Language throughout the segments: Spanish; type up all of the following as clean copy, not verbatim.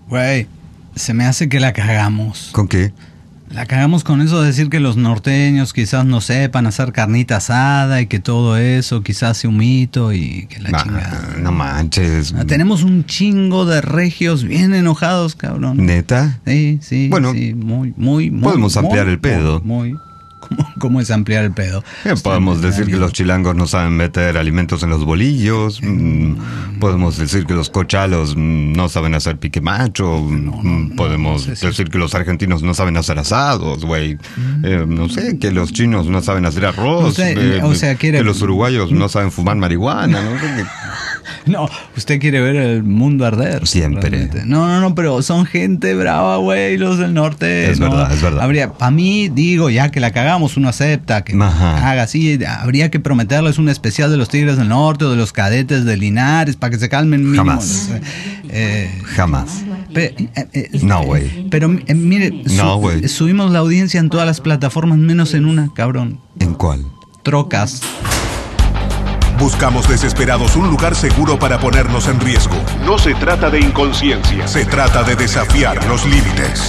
Güey, se me hace que la cagamos. ¿Con qué? La cagamos con eso de decir que los norteños quizás no sepan hacer carnita asada y que todo eso quizás sea un mito y que la chingada. No manches. Tenemos un chingo de regios bien enojados, cabrón. ¿Neta? Sí, bueno, sí, muy. Podemos ampliar el pedo. ¿Cómo es ampliar el pedo? Podemos decir que los chilangos no saben meter alimentos en los bolillos. Podemos decir que los cochalos no saben hacer pique macho. Podemos decir que los argentinos no saben hacer asados, güey. No sé, que los chinos no saben hacer arroz. Que los uruguayos no saben fumar marihuana, ¿no? No, usted quiere ver el mundo arder. Siempre. Realmente. No, pero son gente brava, güey, los del norte. Es verdad. Para mí, digo, ya que la cagamos, uno acepta que haga así. Habría que prometerles un especial de los Tigres del Norte o de los Cadetes de Linares para que se calmen mínimo. Jamás. No, güey. Pero mire, subimos la audiencia en todas las plataformas menos en una, cabrón. ¿En cuál? Trocas. Buscamos desesperados un lugar seguro para ponernos en riesgo. No se trata de inconsciencia. Se trata de desafiar los límites.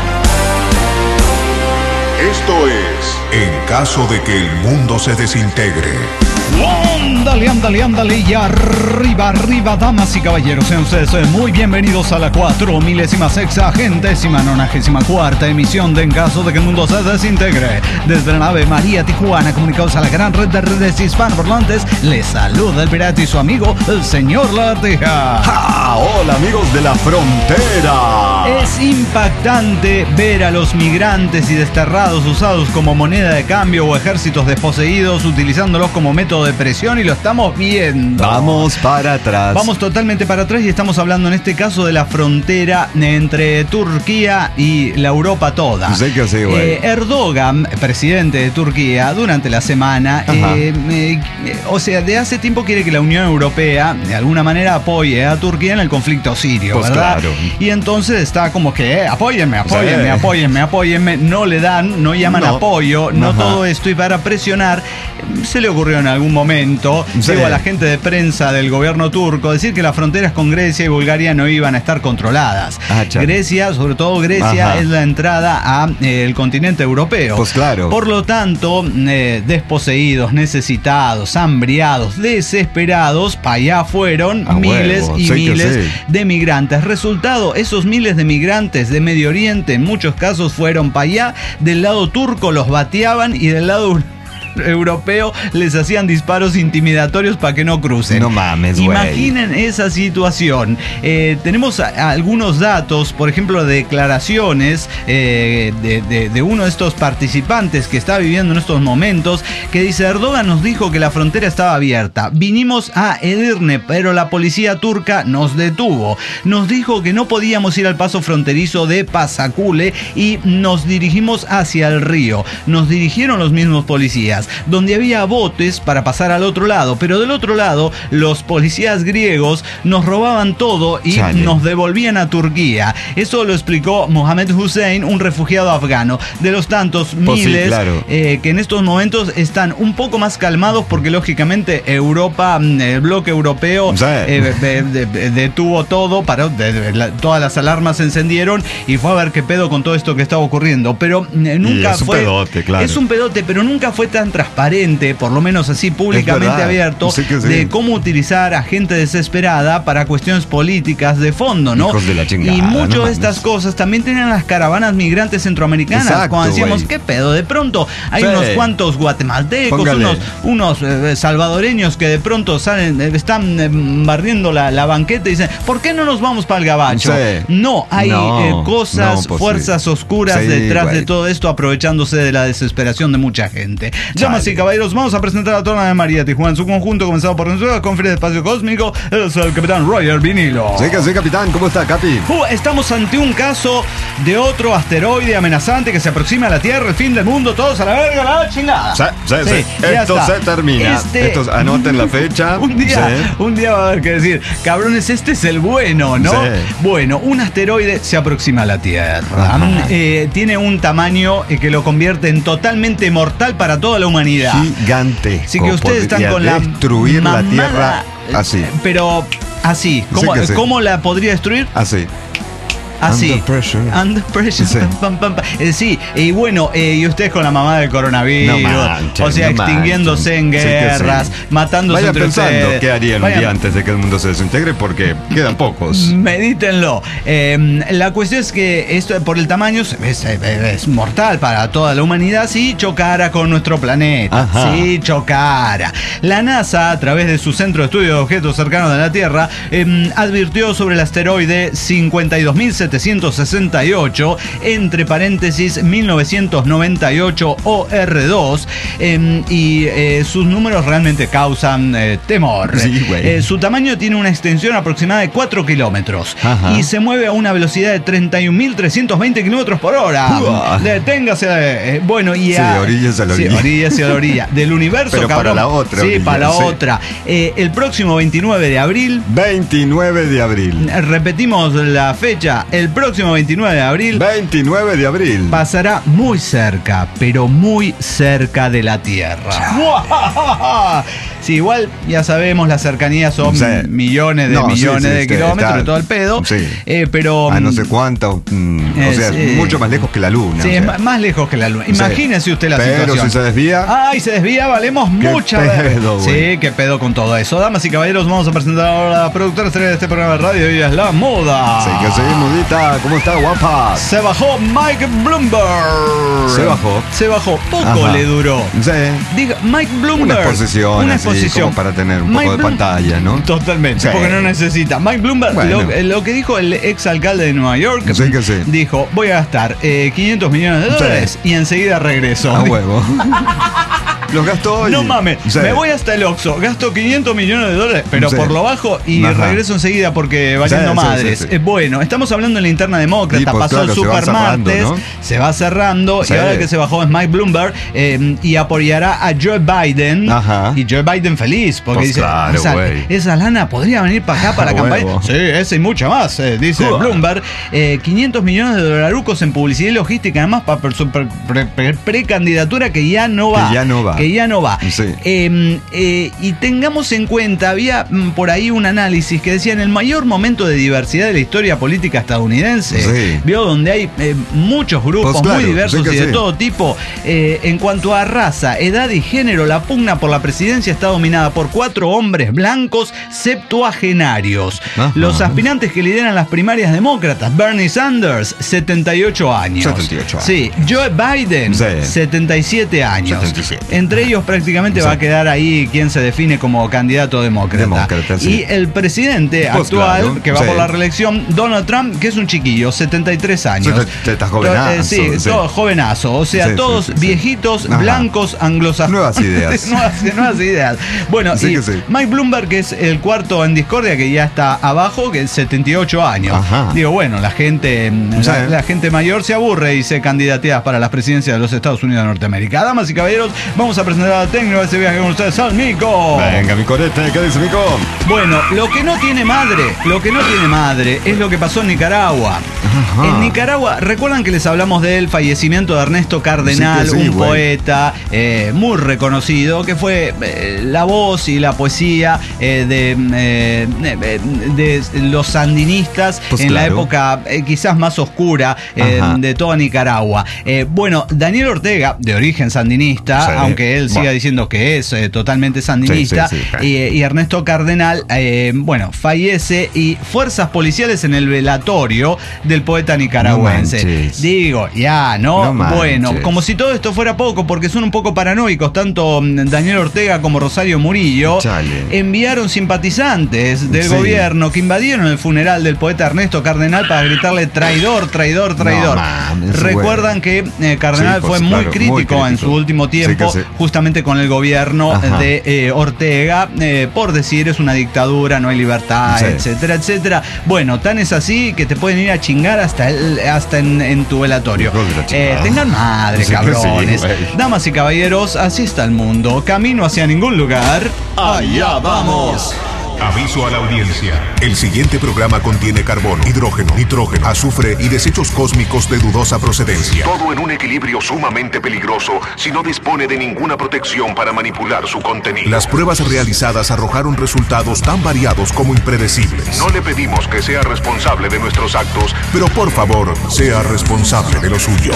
Esto es En caso de que el mundo se desintegre. Ándale, y arriba, damas y caballeros, sean ustedes muy bienvenidos a la 4.060.094 emisión de En caso de que el mundo se desintegre. Desde la nave María Tijuana, comunicados a la gran red de redes hispanoparlantes, les saluda el pirata y su amigo, el señor Lagartija. Hola amigos de la frontera. Es impactante ver a los migrantes y desterrados usados como moneda de cambio o ejércitos desposeídos utilizándolos como método de presión, y lo estamos viendo. Vamos para atrás. Vamos totalmente para atrás y estamos hablando en este caso de la frontera entre Turquía y la Europa toda. Sé que sí, güey. Erdogan, presidente de Turquía, durante la semana, de hace tiempo quiere que la Unión Europea de alguna manera apoye a Turquía en el conflicto sirio, pues ¿verdad? Claro. Y entonces está como que apóyenme. No le dan, no llaman apoyo, no todo esto, y para presionar se le ocurrió en algún momento, digo, a la gente de prensa del gobierno turco, decir que las fronteras con Grecia y Bulgaria no iban a estar controladas. Grecia, sobre todo Grecia, es la entrada a el continente europeo. Pues claro. Por lo tanto, desposeídos, necesitados, hambriados, desesperados, para allá fueron miles de migrantes. Resultado, esos miles de migrantes de Medio Oriente, en muchos casos fueron para allá, del lado turco los bateaban y del lado europeo les hacían disparos intimidatorios para que no crucen. No mames, güey. Imaginen esa situación. Tenemos algunos datos, por ejemplo, declaraciones de uno de estos participantes que está viviendo en estos momentos, que dice: Erdogan nos dijo que la frontera estaba abierta. Vinimos a Edirne, pero la policía turca nos detuvo. Nos dijo que no podíamos ir al paso fronterizo de Pasakule y nos dirigimos hacia el río. Nos dirigieron los mismos policías, donde había botes para pasar al otro lado, pero del otro lado los policías griegos nos robaban todo y nos devolvían a Turquía. Eso lo explicó Mohamed Hussein, un refugiado afgano, de los tantos miles que en estos momentos están un poco más calmados porque lógicamente Europa, el bloque europeo detuvo todo, todas las alarmas se encendieron y fue a ver qué pedo con todo esto que estaba ocurriendo, pero nunca es un pedote, claro. Es un pedote, pero nunca fue tan transparente, por lo menos así públicamente abierto, de cómo utilizar a gente desesperada para cuestiones políticas de fondo, ¿no? Hijos de la chingada, y muchas de estas cosas también tenían las caravanas migrantes centroamericanas. Exacto, cuando decíamos, ¿qué pedo? De pronto hay unos cuantos guatemaltecos, unos salvadoreños que de pronto están barriendo la banqueta y dicen, ¿por qué no nos vamos para el gabacho? No, hay fuerzas oscuras detrás de todo esto, aprovechándose de la desesperación de mucha gente. Damas y caballeros, vamos a presentar a toda la María Tijuana en su conjunto, comenzado por nuestra conferencia de espacio cósmico. Es el capitán Roger Vinilo. Sí, capitán, ¿cómo está, Capi? Estamos ante un caso de otro asteroide amenazante que se aproxima a la Tierra, el fin del mundo, todos a la verga, la chingada. Esto se termina. Anoten la fecha. Un día va a haber que decir, cabrones, este es el bueno, ¿no? Bueno, un asteroide se aproxima a la Tierra. Tiene un tamaño que lo convierte en totalmente mortal para toda la humanidad. Gigante. Así que ustedes están con destruir la Tierra así. Pero así. ¿Cómo la podría destruir? Así. Así. Under pressure. Under pressure. Sí. Pam, pam, pam. Sí, y bueno, y ustedes con la mamá del coronavirus. No manchen, o sea, no extinguiéndose en manchen. Sí que guerras, sí. matándose Vayan entre pensando ustedes. qué harían un día antes de que el mundo se desintegre, porque quedan pocos. Medítenlo. La cuestión es que esto, por el tamaño, es mortal para toda la humanidad si chocara con nuestro planeta. Ajá. Si chocara. La NASA, a través de su Centro de Estudio de Objetos Cercanos de la Tierra, advirtió sobre el asteroide 52.768, entre paréntesis 1998 OR2, y sus números realmente causan temor. Sí, güey. Su tamaño tiene una extensión aproximada de 4 kilómetros. Ajá. Y se mueve a una velocidad de 31.320 kilómetros por hora. Uah. Deténgase. Bueno, y Sí, orillas a la orilla. Sí, orillas a la orilla. Del universo, Pero cabrón. para la otra Sí, orilla, para la sí. otra. El próximo 29 de abril. 29 de abril. Repetimos la fecha. El próximo 29 de abril 29 de abril. pasará muy cerca, pero muy cerca de la Tierra. Sí, igual ya sabemos, las cercanías son Sí. millones de No, millones sí, de kilómetros está- y todo el pedo. Sí. Pero A no sé cuánto. O sea, sí. mucho más lejos que la luna. sí, o es sea. más lejos que la luna. Imagínese usted la Pero situación. si se desvía. Ay, se desvía, valemos Qué mucha. pedo, güey. Sí, qué pedo con todo eso. Damas y caballeros, vamos a presentar ahora a la productora estrella de este programa de radio. Ella es la moda. Sí, que seguir, mudita. ¿Cómo está, guapa? Se bajó Mike Bloomberg. Se bajó. Se bajó. Poco Ajá. le duró. Sí. Diga, Mike Bloomberg. Una exposición. Una así, exposición. como para tener un Mike poco de Bloom- pantalla, ¿no? Totalmente, Sí. porque no necesita. Mike Bloomberg, Bueno. lo que dijo el ex alcalde de Nueva York, Sí que sí. dijo, voy a gastar 500 millones de Sí. dólares y enseguida regreso. A huevo. Los gastó hoy. No mames, Sí. me voy hasta el Oxxo, gasto 500 millones de dólares, pero Sí. por lo bajo y Ajá. regreso enseguida porque valiendo Sí, sí, madres. sí, sí. Bueno, estamos hablando en la interna demócrata, Sí, pues pasó claro, el se va super cerrando, martes, ¿no? se va cerrando Sí. y ahora el que se bajó es Mike Bloomberg y apoyará a Joe Biden. Ajá. Y Joe Biden feliz porque Pues dice, claro, güey. esa lana podría venir para acá para la A campaña. huevo. Sí, esa y mucha más, dice Uah. Bloomberg. 500 millones de dolarucos en publicidad y logística, además para su precandidatura que ya no va. Que ya no va. Que ya no va. Sí. Y tengamos en cuenta, había por ahí un análisis que decía en el mayor momento de diversidad de la historia política estadounidense, Sí. vio donde hay muchos grupos Pues claro, muy diversos sí que y de sí. todo tipo. En cuanto a raza, edad y género, la pugna por la presidencia está dominada por 4 hombres blancos septuagenarios. Ajá. Los aspirantes que lideran las primarias demócratas, Bernie Sanders, 78 años. 78 años. Sí, Joe Biden, Sí. 77 años. 77. Entre ellos prácticamente Sí. va a quedar ahí quien se define como candidato demócrata. Demócrata, sí. Y el presidente Pues actual, claro, que va sí. por la reelección, Donald Trump, que es un chiquillo, 73 años. Está jovenazo, Sí, sí. todo jovenazo. O sea, Sí, todos sí, sí, sí. viejitos, Ajá. blancos, anglosajones. Nuevas ideas. nuevas ideas. Bueno, Sí y que sí. Mike Bloomberg, que es el cuarto en discordia, que ya está abajo, que es 78 años. Ajá. Digo, bueno, la gente mayor se aburre y se candidatea para las presidencias de los Estados Unidos de Norteamérica. Damas y caballeros, vamos a presentar a la técnica de este viaje con ustedes, al Nico. Venga, mi corete, ¿qué dice Mico? Bueno, lo que no tiene madre es lo que pasó en Nicaragua. Ajá. En Nicaragua, recuerdan que les hablamos del fallecimiento de Ernesto Cardenal, Sí que sí, un güey. poeta muy reconocido, que fue la voz y la poesía de los sandinistas Pues en la claro. época quizás más oscura Ajá. de toda Nicaragua. Bueno, Daniel Ortega, de origen sandinista, Sí. aunque él siga Bueno. diciendo que es totalmente sandinista, Sí, sí, sí, claro. y Ernesto Cardenal, fallece y fuerzas policiales en el velatorio del poeta nicaragüense. No manches. Digo, ya, ¿no? No manches. Bueno, como si todo esto fuera poco, porque son un poco paranoicos, tanto Daniel Ortega como Rosario Murillo Chale. enviaron simpatizantes del Sí. gobierno que invadieron el funeral del poeta Ernesto Cardenal para gritarle traidor, traidor, traidor. No mames, Recuerdan que Cardenal Sí, pues, fue muy claro, crítico muy en crítico. su último tiempo, Sí que sí. justamente con el gobierno Ajá. de Ortega, por decir es una dictadura, no hay libertad, Sí. etcétera, etcétera. Bueno, tan es así que te pueden ir a chingar hasta en tu velatorio. Hijos de la chingada. Tengan madre, Sí que sí, cabrones. güey. Damas y caballeros, así está el mundo. Camino hacia ningún lugar. Allá vamos. Aviso a la audiencia. El siguiente programa contiene carbono, hidrógeno, nitrógeno, azufre y desechos cósmicos de dudosa procedencia. Todo en un equilibrio sumamente peligroso si no dispone de ninguna protección para manipular su contenido. Las pruebas realizadas arrojaron resultados tan variados como impredecibles. No le pedimos que sea responsable de nuestros actos, Pero por favor, sea responsable de los suyos.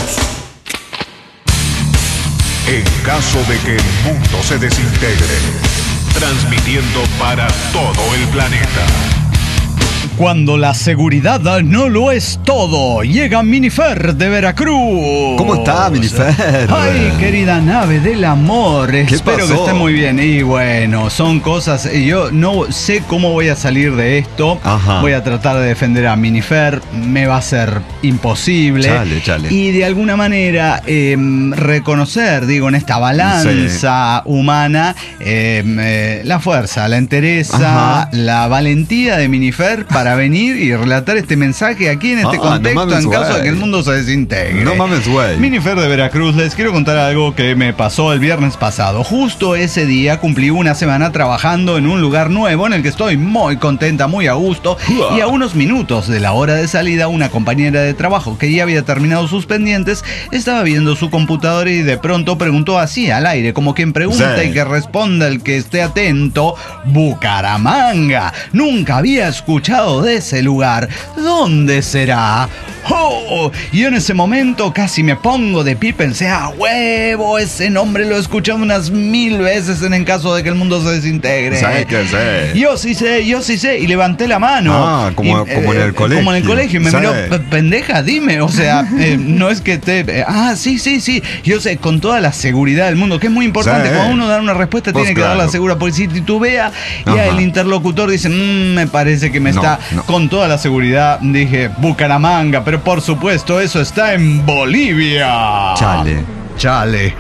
En caso de que el mundo se desintegre. Transmitiendo para todo el planeta. Cuando la seguridad no lo es todo, llega Minifer de Veracruz. ¿Cómo está, Minifer? Ay, querida nave del amor, espero pasó? que esté muy bien. Y bueno, son cosas, yo no sé cómo voy a salir de esto. Ajá. Voy a tratar de defender a Minifer, me va a ser imposible. Chale. Y de alguna manera reconocer, digo, en esta balanza humana, la fuerza, la entereza, Ajá. la valentía de Minifer para venir y relatar este mensaje aquí en este No contexto mames, en caso güey. de que el mundo se desintegre. No mames, güey. Minifer de Veracruz, les quiero contar algo que me pasó el viernes pasado. Justo ese día cumplí una semana trabajando en un lugar nuevo en el que estoy muy contenta, muy a gusto. Y a unos minutos de la hora de salida, una compañera de trabajo que ya había terminado sus pendientes estaba viendo su computadora y de pronto preguntó así al aire, como quien pregunta Sí. y que responda el que esté atento: Bucaramanga. Nunca había escuchado de ese lugar. ¿Dónde será? ¡Oh! Y en ese momento casi me pongo de pie y pensé: ¡a huevo! Ese nombre lo he escuchado unas 1000 veces en caso de que el mundo se desintegre. ¿Sabes qué sé? Yo sí sé. Y levanté la mano. Ah, como en el colegio. Como en el colegio. Y me Sí. miró: pendeja, dime. O sea, no es que te... sí. Yo sé, con toda la seguridad del mundo, que es muy importante. Sí. Cuando uno da una respuesta, Pues tiene que darla claro. segura. Porque si titubea, ya Ajá. el interlocutor dice: me parece que me No, está... no. Con toda la seguridad dije Bucaramanga, pero por supuesto eso está en Bolivia. Chale.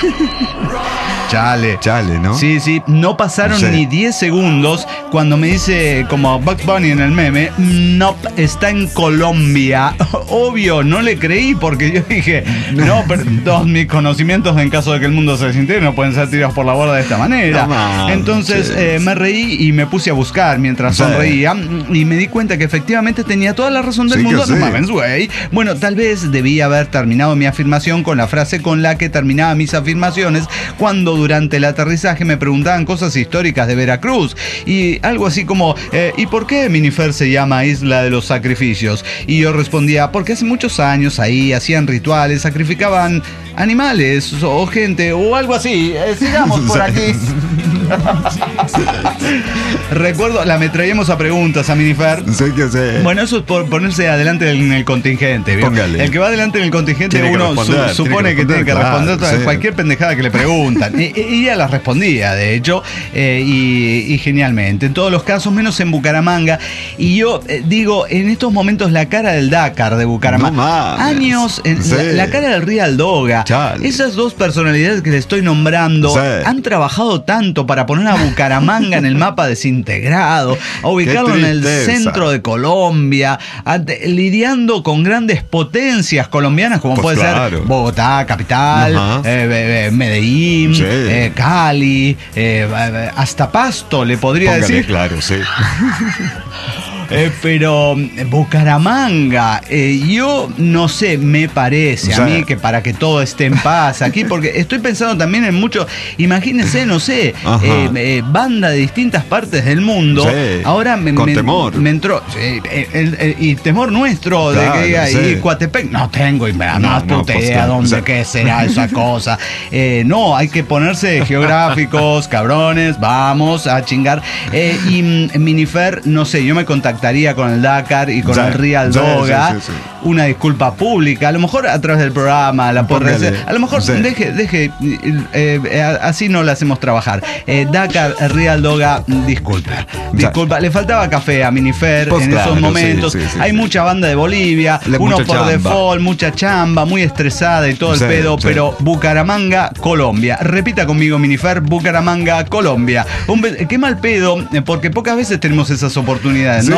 Chale, ¿no? Sí, no pasaron Sí. ni 10 segundos cuando me dice, como Bugs Bunny en el meme: nope, está en Colombia. Obvio, no le creí porque yo dije, no, pero todos mis conocimientos en caso de que el mundo se desintegre no pueden ser tirados por la borda de esta manera. No manches. Entonces me reí y me puse a buscar mientras Sí. sonreía y me di cuenta que efectivamente tenía toda la razón del Sí que mundo. sí. No mames, güey. Bueno, tal vez debía haber terminado mi afirmación con la frase con la que terminaba mis afirmaciones cuando durante el aterrizaje me preguntaban cosas históricas de Veracruz y algo así como ¿y por qué Minifer se llama Isla de los Sacrificios? Y yo respondía: porque hace muchos años ahí hacían rituales, sacrificaban animales o gente o algo así. Sigamos por aquí. Recuerdo, la me traíamos a preguntas a Minifer. Sé que sé. Bueno, eso es por ponerse adelante en el contingente. ¿vio? Póngale. El que va adelante en el contingente, Tiene que uno responder, supone que tiene que responder claro, sí. cualquier pendejada que le preguntan. y ella las respondía, de hecho, y genialmente. En todos los casos, menos en Bucaramanga. Y yo digo, en estos momentos, la cara del Dakar de Bucaramanga. No mames. Años, Sí. la cara del Real Doga. Chale. Esas dos personalidades que le estoy nombrando Sí. han trabajado tanto para poner a Bucaramanga en el mapa desintegrado, a ubicarlo en el tristeza. centro de Colombia, lidiando con grandes potencias colombianas como Pues puede claro. ser Bogotá, capital, Ajá. Medellín, Sí. Cali, hasta Pasto, le podría Póngale, decir. claro, sí. Pero Bucaramanga, yo no sé, me parece O sea, a mí que para que todo esté en paz aquí, porque estoy pensando también en mucho, imagínense, no sé, Ajá. banda de distintas partes del mundo. Sí, Ahora con temor. me entró, y temor nuestro de Claro, que diga, sí. y Coatepec, no tengo más No, puta pues idea claro, dónde o sea. qué será esa cosa. No, hay que ponerse geográficos, cabrones, vamos a chingar. Y Minifer, no sé, yo me contactaría con el Dakar y con Sí, el Real sí, Doga. sí, sí, sí. Una disculpa pública, a lo mejor a través del programa la puedo Póngale. hacer. A lo mejor Sí. deje, así no la hacemos trabajar. Dakar, Real Doga, disculpa. Le faltaba café a Minifer Pues en claro, esos momentos. sí, sí, Hay sí. mucha banda de Bolivia, uno Mucha por chamba. default, mucha chamba, muy estresada y todo el Sí, pedo, sí. pero Bucaramanga, Colombia. Repita conmigo, Minifer: Bucaramanga, Colombia. Qué mal pedo, porque pocas veces tenemos esas oportunidades, Sí ¿no?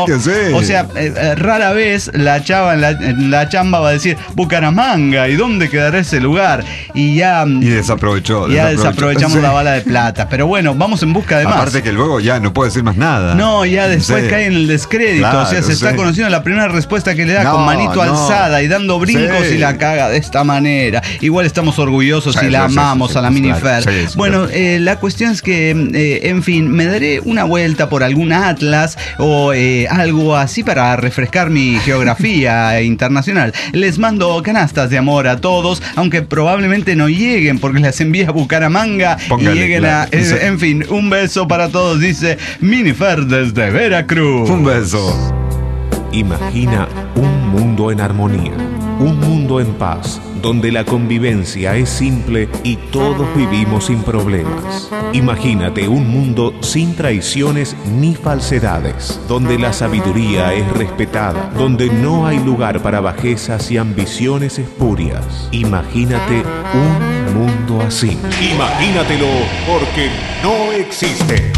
que sí. O sea, rara vez la chava en la chamba va a decir Bucaramanga, ¿y dónde quedará ese lugar? Y ya desaprovechamos la bala de plata. Pero bueno, vamos en busca de más. Aparte que luego ya no puede decir más nada. No, ya después cae en el descrédito. Claro, o sea, se está conociendo la primera respuesta que le da con manito alzada y dando brincos y la caga de esta manera. Igual estamos orgullosos y la amamos a la Minifer. Bueno, la cuestión es que, en fin, me daré una vuelta por algún atlas o algo así para refrescar mi geografía internacional. Les mando canastas de amor a todos, aunque probablemente no lleguen porque las envía a Bucaramanga. Póngale, y lleguen en fin, un beso para todos, dice Minifer desde Veracruz. Un beso. Imagina un mundo en armonía, un mundo en paz, donde la convivencia es simple y todos vivimos sin problemas. Imagínate un mundo sin traiciones ni falsedades, donde la sabiduría es respetada, donde no hay lugar para bajezas y ambiciones espurias. Imagínate un mundo así. Imagínatelo, porque no existe.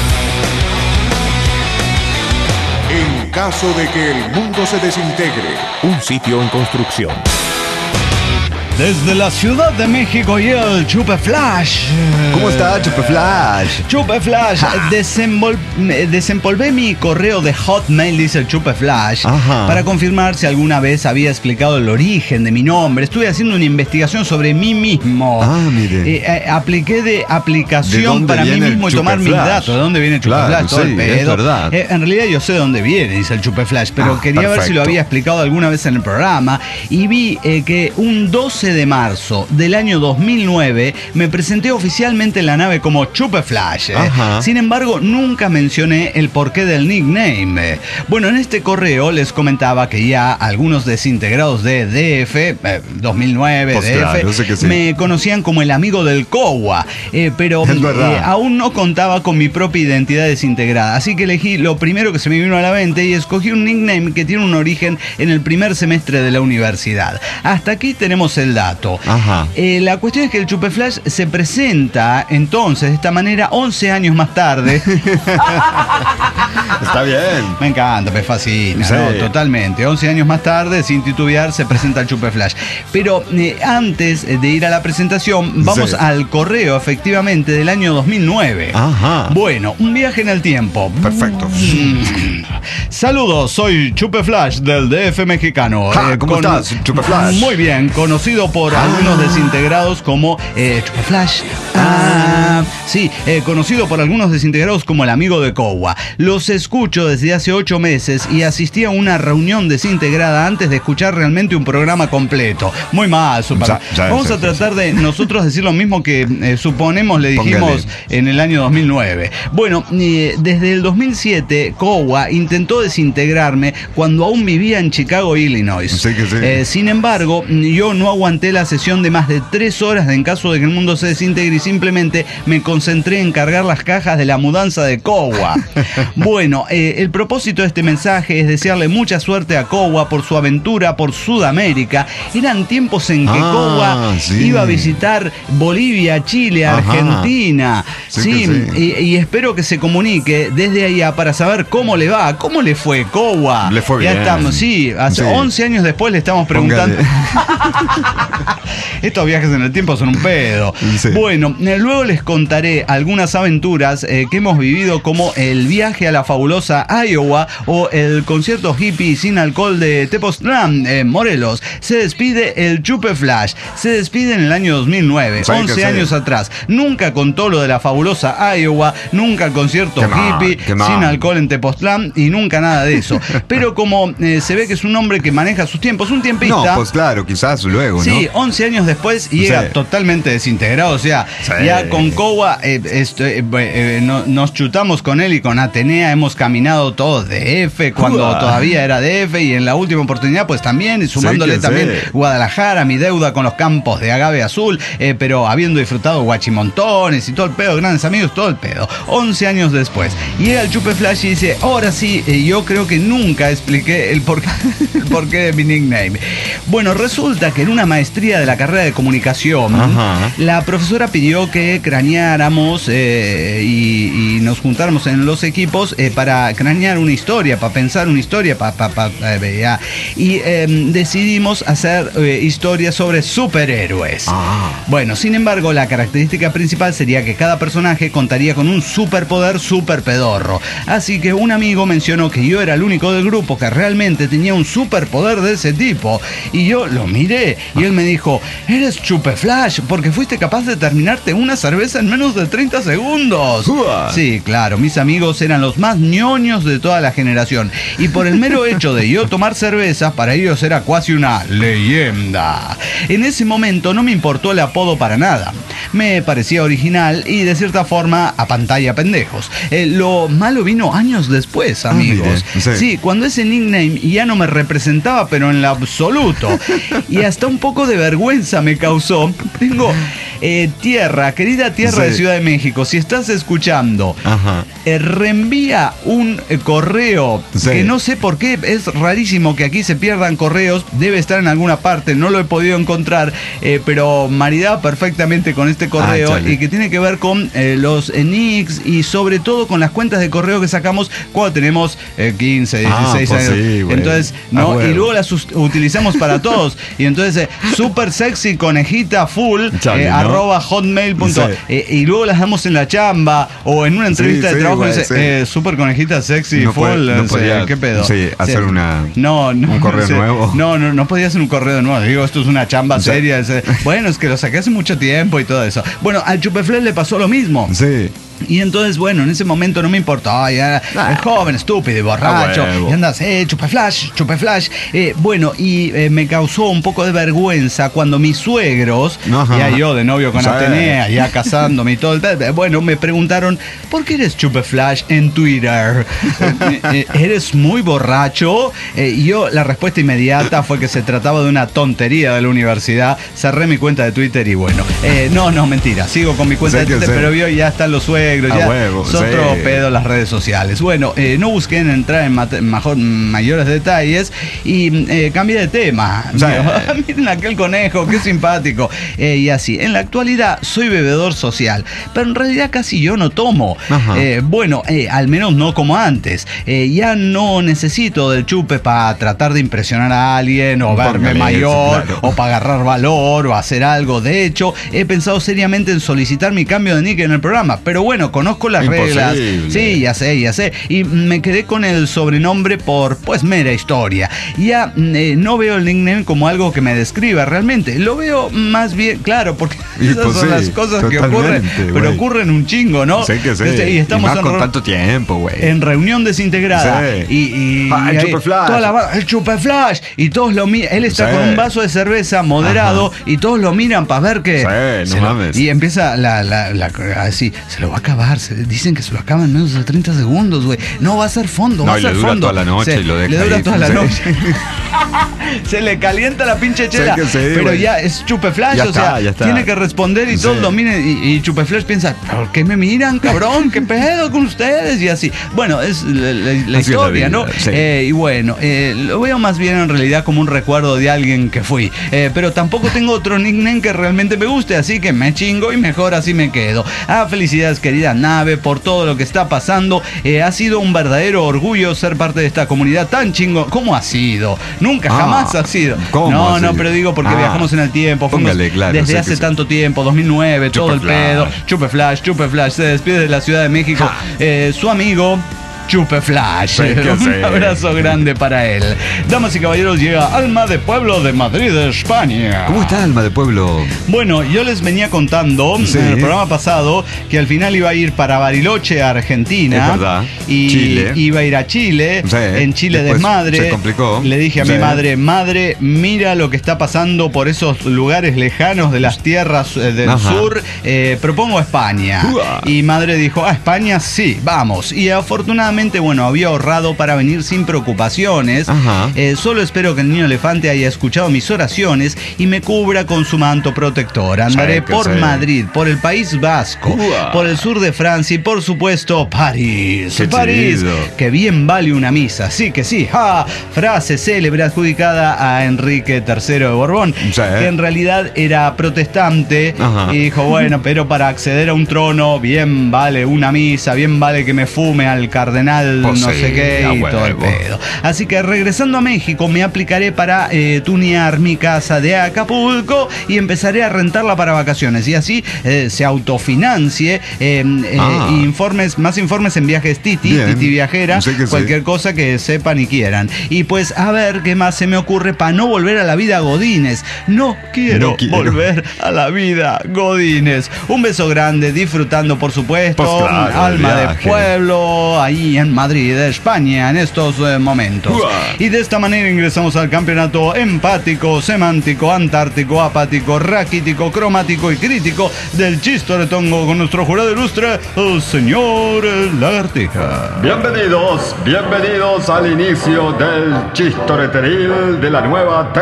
En caso de que el mundo se desintegre, un sitio en construcción. Desde la Ciudad de México y el Chupe Flash. ¿Cómo está, Chupe Flash? Chupe Flash, desempolvé mi correo de Hotmail, dice el Chupe Flash, para confirmar si alguna vez había explicado el origen de mi nombre. Estuve haciendo una investigación sobre mí mismo. Mire. Apliqué de aplicación para mí mismo y tomar mis datos. ¿De dónde viene el Chupe Flash? Todo el pedo. Es verdad. En realidad yo sé de dónde viene, dice el Chupe Flash, pero quería ver si lo había explicado alguna vez en el programa. Y vi que un 12 de marzo del año 2009 me presenté oficialmente en la nave como Chupe Flash. Sin embargo, nunca mencioné el porqué del nickname. Bueno, en este correo les comentaba que ya algunos desintegrados de DF, 2009, pues DF, claro, sé que sí, me conocían como el amigo del Cowa, pero aún no contaba con mi propia identidad desintegrada, así que elegí lo primero que se me vino a la mente y escogí un nickname que tiene un origen en el primer semestre de la universidad. Hasta aquí tenemos el dato. La cuestión es que el Chupe Flash se presenta entonces de esta manera 11 años más tarde. Está bien. Me encanta, me fascina, sí, ¿no? Totalmente. 11 años más tarde, sin titubear, se presenta el Chupe Flash. Pero antes de ir a la presentación, vamos al correo, efectivamente, del año 2009. Bueno, un viaje en el tiempo. Perfecto. Saludos, soy Chupe Flash del DF mexicano. ¿Cómo estás, Chupe Flash? Muy bien, conocido por algunos desintegrados como Chupe Flash. Sí, conocido por algunos desintegrados como el amigo de Cowa. Los escucho desde hace 8 meses y asistí a una reunión desintegrada antes de escuchar realmente un programa completo. Muy mal, Vamos a tratar de nosotros decir lo mismo que suponemos le dijimos en el año 2009. Bueno, desde el 2007, Cowa intentó desintegrarme cuando aún vivía en Chicago, Illinois. Sin embargo, yo no aguanté la sesión de más de 3 horas en caso de que el mundo se desintegre y simplemente me concentré en cargar las cajas de la mudanza de Cowa. Bueno, el propósito de este mensaje es desearle mucha suerte a Cowa por su aventura por Sudamérica. Eran tiempos en que Cowa iba a visitar Bolivia, Chile, Argentina. Y espero que se comunique desde allá para saber cómo le va. ¿Cómo le fue, Cowa? Le fue ya bien. Estamos, hace 11 años después le estamos preguntando. Estos viajes en el tiempo son un pedo. Bueno, luego les contaré algunas aventuras que hemos vivido, como el viaje a la fabulosa Iowa o el concierto hippie sin alcohol de Tepoztlán, Morelos. Se despide el Chupe Flash. Se despide en el año 2009, 11 años atrás. Nunca contó lo de la fabulosa Iowa, nunca el concierto hippie sin alcohol en Tepoztlán y nunca nada de eso. Pero como se ve que es un hombre que maneja sus tiempos, un tiempista. No, pues claro, quizás luego, ¿no? Sí, 11 años después llega totalmente desintegrado. O sea, ya con Cowa nos chutamos con él y con Atenea. Hemos caminado todos DF cuando todavía era DF, y en la última oportunidad pues también, sumándole también Guadalajara, mi deuda con los campos de agave azul, pero habiendo disfrutado guachimontones y todo el pedo, grandes amigos, todo el pedo. 11 años después llega el Chupe Flash y dice: ahora sí, yo creo que nunca expliqué el porqué de mi nickname. Bueno, resulta que en una maestría maestría de la carrera de comunicación, la profesora pidió que craneáramos y nos juntáramos en los equipos para cranear una historia, para pensar una historia, y decidimos hacer historias sobre superhéroes. Bueno, sin embargo, la característica principal sería que cada personaje contaría con un superpoder super pedorro. Así que un amigo mencionó que yo era el único del grupo que realmente tenía un superpoder de ese tipo. Y yo lo miré y él me dijo: eres Chupeflash, porque fuiste capaz de terminarte una cerveza en menos de 30 segundos. Sí, claro, mis amigos eran los más ñoños de toda la generación. Y por el mero hecho de yo tomar cerveza, para ellos era casi una leyenda. En ese momento no me importó el apodo para nada. Me parecía original y de cierta forma a pantalla pendejos. Lo malo vino años después, amigos. Sí, cuando ese nickname ya no me representaba, pero en lo absoluto. Y hasta un poco de vergüenza me causó. Tengo querida tierra de Ciudad de México, si estás escuchando, reenvía un correo que no sé por qué, es rarísimo que aquí se pierdan correos, debe estar en alguna parte, no lo he podido encontrar, pero maridaba perfectamente con este correo y que tiene que ver con los nicks y sobre todo con las cuentas de correo que sacamos cuando tenemos 15, 16 años. Sí, entonces, ¿no? Y luego las utilizamos para todos. Y entonces, super sexy conejita full, arroba hotmail.com. Y luego las damos en la chamba o en una entrevista de trabajo. Dice, super conejita sexy full. ¿Qué pedo? Hacer un correo nuevo. No podía hacer un correo nuevo. Digo, esto es una chamba seria. Bueno, es que lo saqué hace mucho tiempo y todo eso. Bueno, al Chupeflash le pasó lo mismo. Sí. Y entonces, bueno, en ese momento no me importaba, ya era joven, estúpido y borracho, y andas, Chupeflash. Bueno, y me causó un poco de vergüenza cuando mis suegros, ya yo de novio con Atenea, ya casándome y todo, bueno, me preguntaron: ¿por qué eres Chupeflash en Twitter? ¿Eres muy borracho? Y yo, la respuesta inmediata fue que se trataba de una tontería de la universidad. Cerré mi cuenta de Twitter y bueno, no, mentira, sigo con mi cuenta de Twitter, pero vio, ya están los suegros. Es otro pedo las redes sociales. Bueno, no busqué en entrar en mayores detalles y cambié de tema. Miren aquel conejo, qué simpático. Y así, en la actualidad soy bebedor social, pero en realidad casi yo no tomo. Al menos no como antes. Ya no necesito del chupe para tratar de impresionar a alguien o verme mayor, o para agarrar valor o hacer algo. De hecho, he pensado seriamente en solicitar mi cambio de nick en el programa, pero bueno, conozco las reglas. Sí, ya sé. Y me quedé con el sobrenombre por, pues, mera historia. Ya no veo el nickname como algo que me describa realmente. Lo veo más bien, claro, porque esas son las cosas que ocurren, pero ocurren un chingo, ¿no? Y estamos con tanto tiempo, güey. En reunión desintegrada. Y el Chupeflash. Toda la el Chupeflash. Y todos lo miran. Él está con un vaso de cerveza moderado y todos lo miran para ver que... no mames. Y empieza así, se lo va a acabar. Dicen que se lo acaban en menos de 30 segundos, güey. No va a ser fondo, va a ser fondo. Toda la noche y lo deja. Le dura toda la noche. Se le calienta la pinche chela. Pero wey, ya es Chupeflash, ya está. Tiene que responder y todos lo miran. Y Chupeflash piensa: ¿por qué me miran, cabrón? ¿Qué pedo con ustedes? Y así. Bueno, es la historia, ¿no? Y bueno, lo veo más bien en realidad como un recuerdo de alguien que fui. Pero tampoco tengo otro nickname que realmente me guste, así que me chingo y mejor así me quedo. Felicidades, querida nave, por todo lo que está pasando. Ha sido un verdadero orgullo ser parte de esta comunidad tan chingo. ¿Cómo ha sido? Nunca, jamás ha sido. No, pero digo porque viajamos en el tiempo. Fuimos desde hace tanto tiempo, 2009, todo el pedo. Chupeflash se despide de la Ciudad de México. Su amigo Chupeflash. Un abrazo grande para él. Damas y caballeros, llega Alma de Pueblo de Madrid, España. ¿Cómo está Alma de Pueblo? Bueno, yo les venía contando en el programa pasado que al final iba a ir para Bariloche, Argentina. Es verdad. Y Chile. Iba a ir a Chile. En Chile desmadre. Se complicó. Le dije a mi madre, mira lo que está pasando por esos lugares lejanos de las tierras del sur. Propongo España. Y madre dijo: España sí, vamos. Y afortunadamente afortunadamente, bueno, había ahorrado para venir sin preocupaciones. Solo espero que el niño elefante haya escuchado mis oraciones y me cubra con su manto protector. Andaré por Madrid, por el País Vasco, por el sur de Francia y por supuesto París. París, que bien vale una misa. Sí que sí. Frase célebre adjudicada a Enrique III de Borbón, que en realidad era protestante. Y dijo, bueno, pero para acceder a un trono bien vale una misa, bien vale que me fume al cardenal no sé qué y todo el pedo. Así que regresando a México me aplicaré para tunear mi casa de Acapulco y empezaré a rentarla para vacaciones y así se autofinancie. Más informes en Viajes Titi Viajera, cualquier cosa que sepan y quieran. Y pues a ver qué más se me ocurre para no volver a la vida godínez. No quiero volver a la vida godínez. Un beso grande, disfrutando por supuesto, pues claro, alma de pueblo ahí en Madrid, España, en estos momentos. Y de esta manera ingresamos al campeonato empático, semántico, antártico, apático, raquítico, cromático y crítico del Chistoretongo con nuestro jurado ilustre, el señor Lagartija. Bienvenidos al inicio del Chistoreteril de la nueva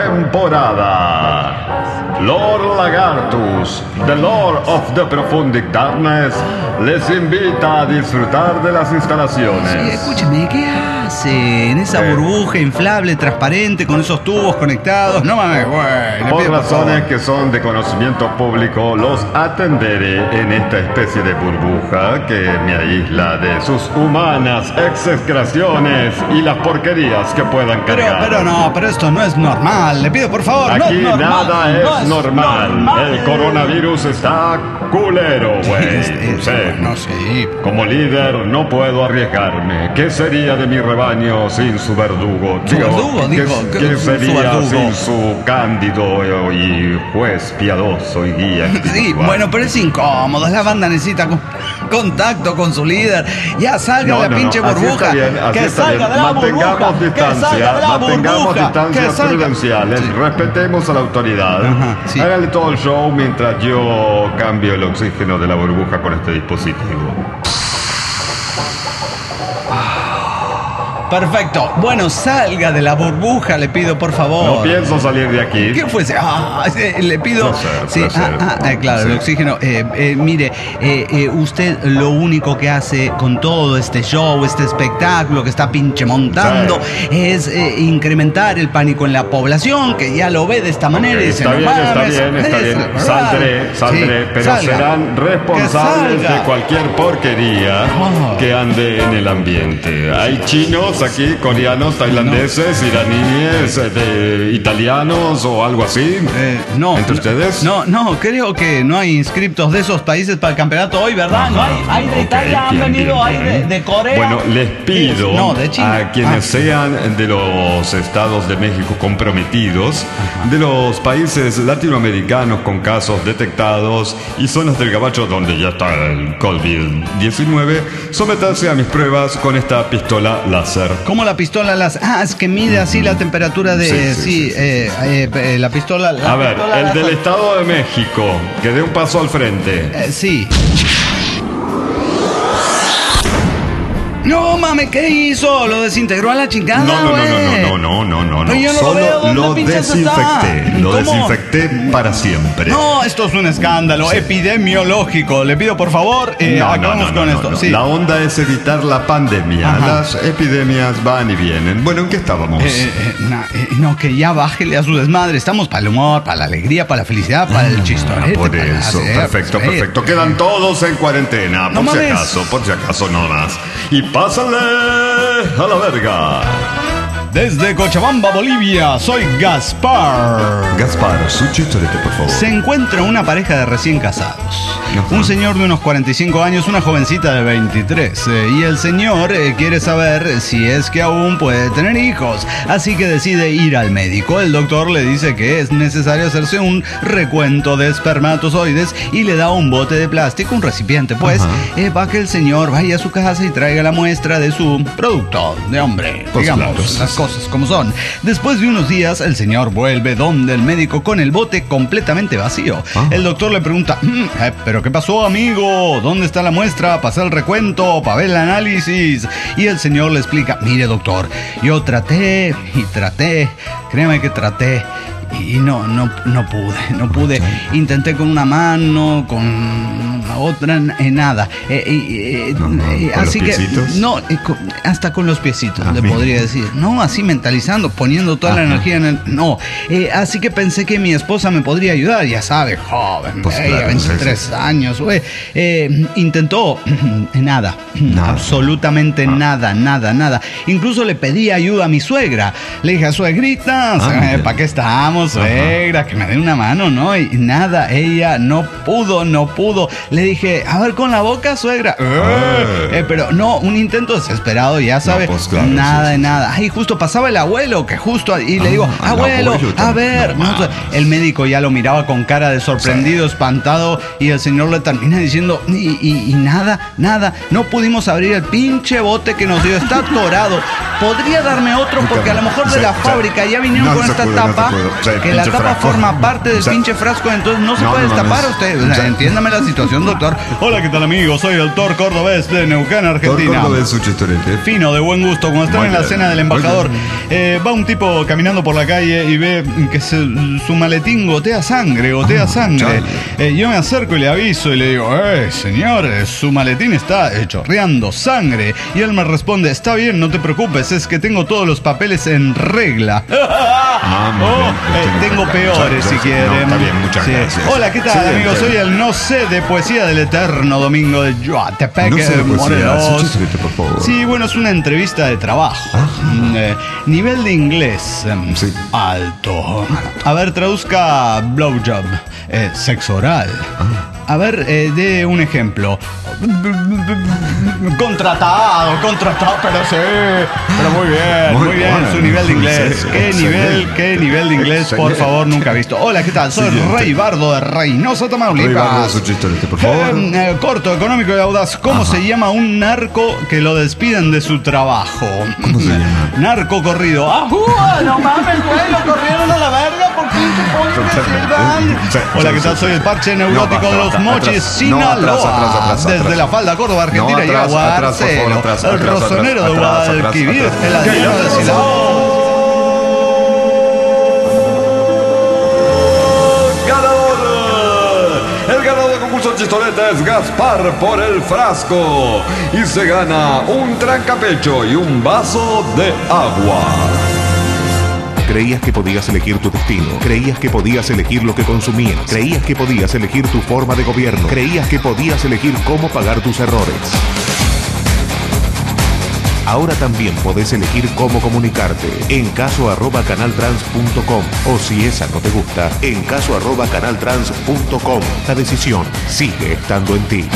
temporada. Lord Lagartus, the Lord of the Profundic Darkness, les invita a disfrutar de las instalaciones. Sí, escúchame, ¿qué hace en esa burbuja inflable, transparente, con esos tubos conectados? No mames, güey. Por razones que son de conocimiento público, los atenderé en esta especie de burbuja que me aísla de sus humanas execraciones y las porquerías que puedan cargar. Pero esto no es normal. Le pido por favor, aquí no es normal. Nada es normal. El coronavirus está culero, güey. No sé. Como líder no puedo arriesgarme. ¿Qué sería de mi rebaño sin su verdugo? ¿Qué sería sin su cándido y juez piadoso y guía espiritual? Sí, bueno, pero es incómodo. La banda necesita contacto con su líder. Ya salga de la pinche burbuja. Que salga de la burbuja. Mantengamos distancias prudenciales. Respetemos a la autoridad. Hágale todo el show mientras yo cambio el oxígeno de la burbuja con este dispositivo. Perfecto. Bueno, salga de la burbuja, le pido por favor. No pienso salir de aquí. ¿Qué fuese? Le pido. Claro, el oxígeno. Mire, usted lo único que hace con todo este show, este espectáculo que está pinche montando, es incrementar el pánico en la población, que ya lo ve de esta manera. Y está bien. Saldré, pero serán responsables de cualquier porquería que ande en el ambiente. Hay chinos aquí, coreanos, tailandeses, iraníes, italianos o algo así. No. ¿Entre ustedes? No, creo que no hay inscriptos de esos países para el campeonato hoy, ¿verdad? No hay de Italia, han venido, hay de Corea. Bueno, les pido de China. A quienes sean de los estados de México comprometidos, de los países latinoamericanos con casos detectados y zonas del gabacho donde ya está el COVID-19, someterse a mis pruebas con esta pistola láser. ¿Cómo la pistola láser? Es que mide así la temperatura de... la pistola... A ver, el del Estado de México, que dé un paso al frente. Sí. No mames, ¿qué hizo? ¿Lo desintegró a la chingada? No. Solo lo desinfecté. Lo desinfecté para siempre. No, esto es un escándalo epidemiológico. Le pido por favor, acabamos con esto. Sí. La onda es evitar la pandemia. Las epidemias van y vienen. Bueno, ¿en qué estábamos? Que ya bájele a su desmadre. Estamos para el humor, para la alegría, para la felicidad, para el chistorete. Por eso, perfecto. Quedan todos en cuarentena. Por si acaso no más. Y pásale a la verga. Desde Cochabamba, Bolivia, soy Gaspar. Gaspar, su chistorete, por favor. Se encuentra una pareja de recién casados. Un señor de unos 45 años, una jovencita de 23. Y el señor quiere saber si es que aún puede tener hijos. Así que decide ir al médico. El doctor le dice que es necesario hacerse un recuento de espermatozoides y le da un bote de plástico, un recipiente, pues, para que el señor vaya a su casa y traiga la muestra de su producto de hombre. Pues digamos, claro, las cosas como son. Después de unos días, el señor vuelve donde el médico con el bote completamente vacío. El doctor le pregunta, ¿pero qué pasó, amigo? ¿Dónde está la muestra? Pasé el recuento para ver el análisis. Y el señor le explica, mire, doctor, yo traté y traté, créame que traté. Y no pude. Intenté con una mano, con la otra, nada. Así que hasta con los piecitos, le podría decir. No, así mentalizando, poniendo toda la energía en el. No. Así que pensé que mi esposa me podría ayudar, ya sabe, joven, pues claro, 23 años, güey. Intentó nada. Absolutamente nada. Incluso le pedí ayuda a mi suegra. Le dije, suegrita, ¿para qué estamos? Suegra, que me dé una mano, ¿no? Y nada, ella no pudo. Le dije, a ver, con la boca, suegra. Pero no, un intento desesperado, ya sabe. No, pues claro, nada. Ay, justo pasaba el abuelo, y le digo, abuelo, a ver. El médico ya lo miraba con cara de sorprendido, espantado, y el señor le termina diciendo, y nada. No pudimos abrir el pinche bote que nos dio, está atorado. ¿Podría darme otro? Porque a lo mejor de la fábrica ya vinieron con esta tapa. Que la tapa forma parte del pinche frasco, entonces no se puede destapar usted. Entiéndame la situación, doctor. Hola, ¿qué tal, amigo? Soy el Thor Cordobés de Neuquén, Argentina. Fino, de buen gusto. Cuando están en la cena del embajador, va un tipo caminando por la calle y ve que su maletín gotea sangre. Yo me acerco y le aviso y le digo, señor, su maletín está chorreando sangre. Y él me responde, está bien, no te preocupes, es que tengo todos los papeles en regla. Tengo peores, si quieren. Está bien, muchas gracias. Hola, ¿qué tal, amigo? Soy el No sé de poesía del eterno Domingo de Yuatepec, Morelos. Por favor. Sí, bueno, es una entrevista de trabajo. Nivel de inglés alto. A ver, traduzca blowjob, sexo oral. A ver, dé un ejemplo. Contratado, pero sí. Pero muy bien, su nivel de inglés. ¿Qué nivel de inglés, por favor, nunca he visto? Hola, ¿qué tal? Soy Rey Bardo de Reynosa, Tamaulipas. Por favor. Corto, económico y audaz. ¿Cómo se llama un narco que lo despiden de su trabajo? ¿Cómo se llama? Narco corrido. No mames, güey, lo corrieron a la verga por pinche pollo. Hola, ¿qué tal? Soy el parche neurótico de los Mochis, Sinaloa. Desde la falda Córdoba, Argentina, y Guarcelo, el rosonero de Guadalquivir, el aldeano de Silao. El ganador del concurso Chistorete es Gaspar por el frasco y se gana un trancapecho y un vaso de agua. Creías que podías elegir tu destino. Creías que podías elegir lo que consumías. Creías que podías elegir tu forma de gobierno. Creías que podías elegir cómo pagar tus errores. Ahora también podés elegir cómo comunicarte. En caso@canaltrans.com. O si esa no te gusta, en caso@canaltrans.com. La decisión sigue estando en ti.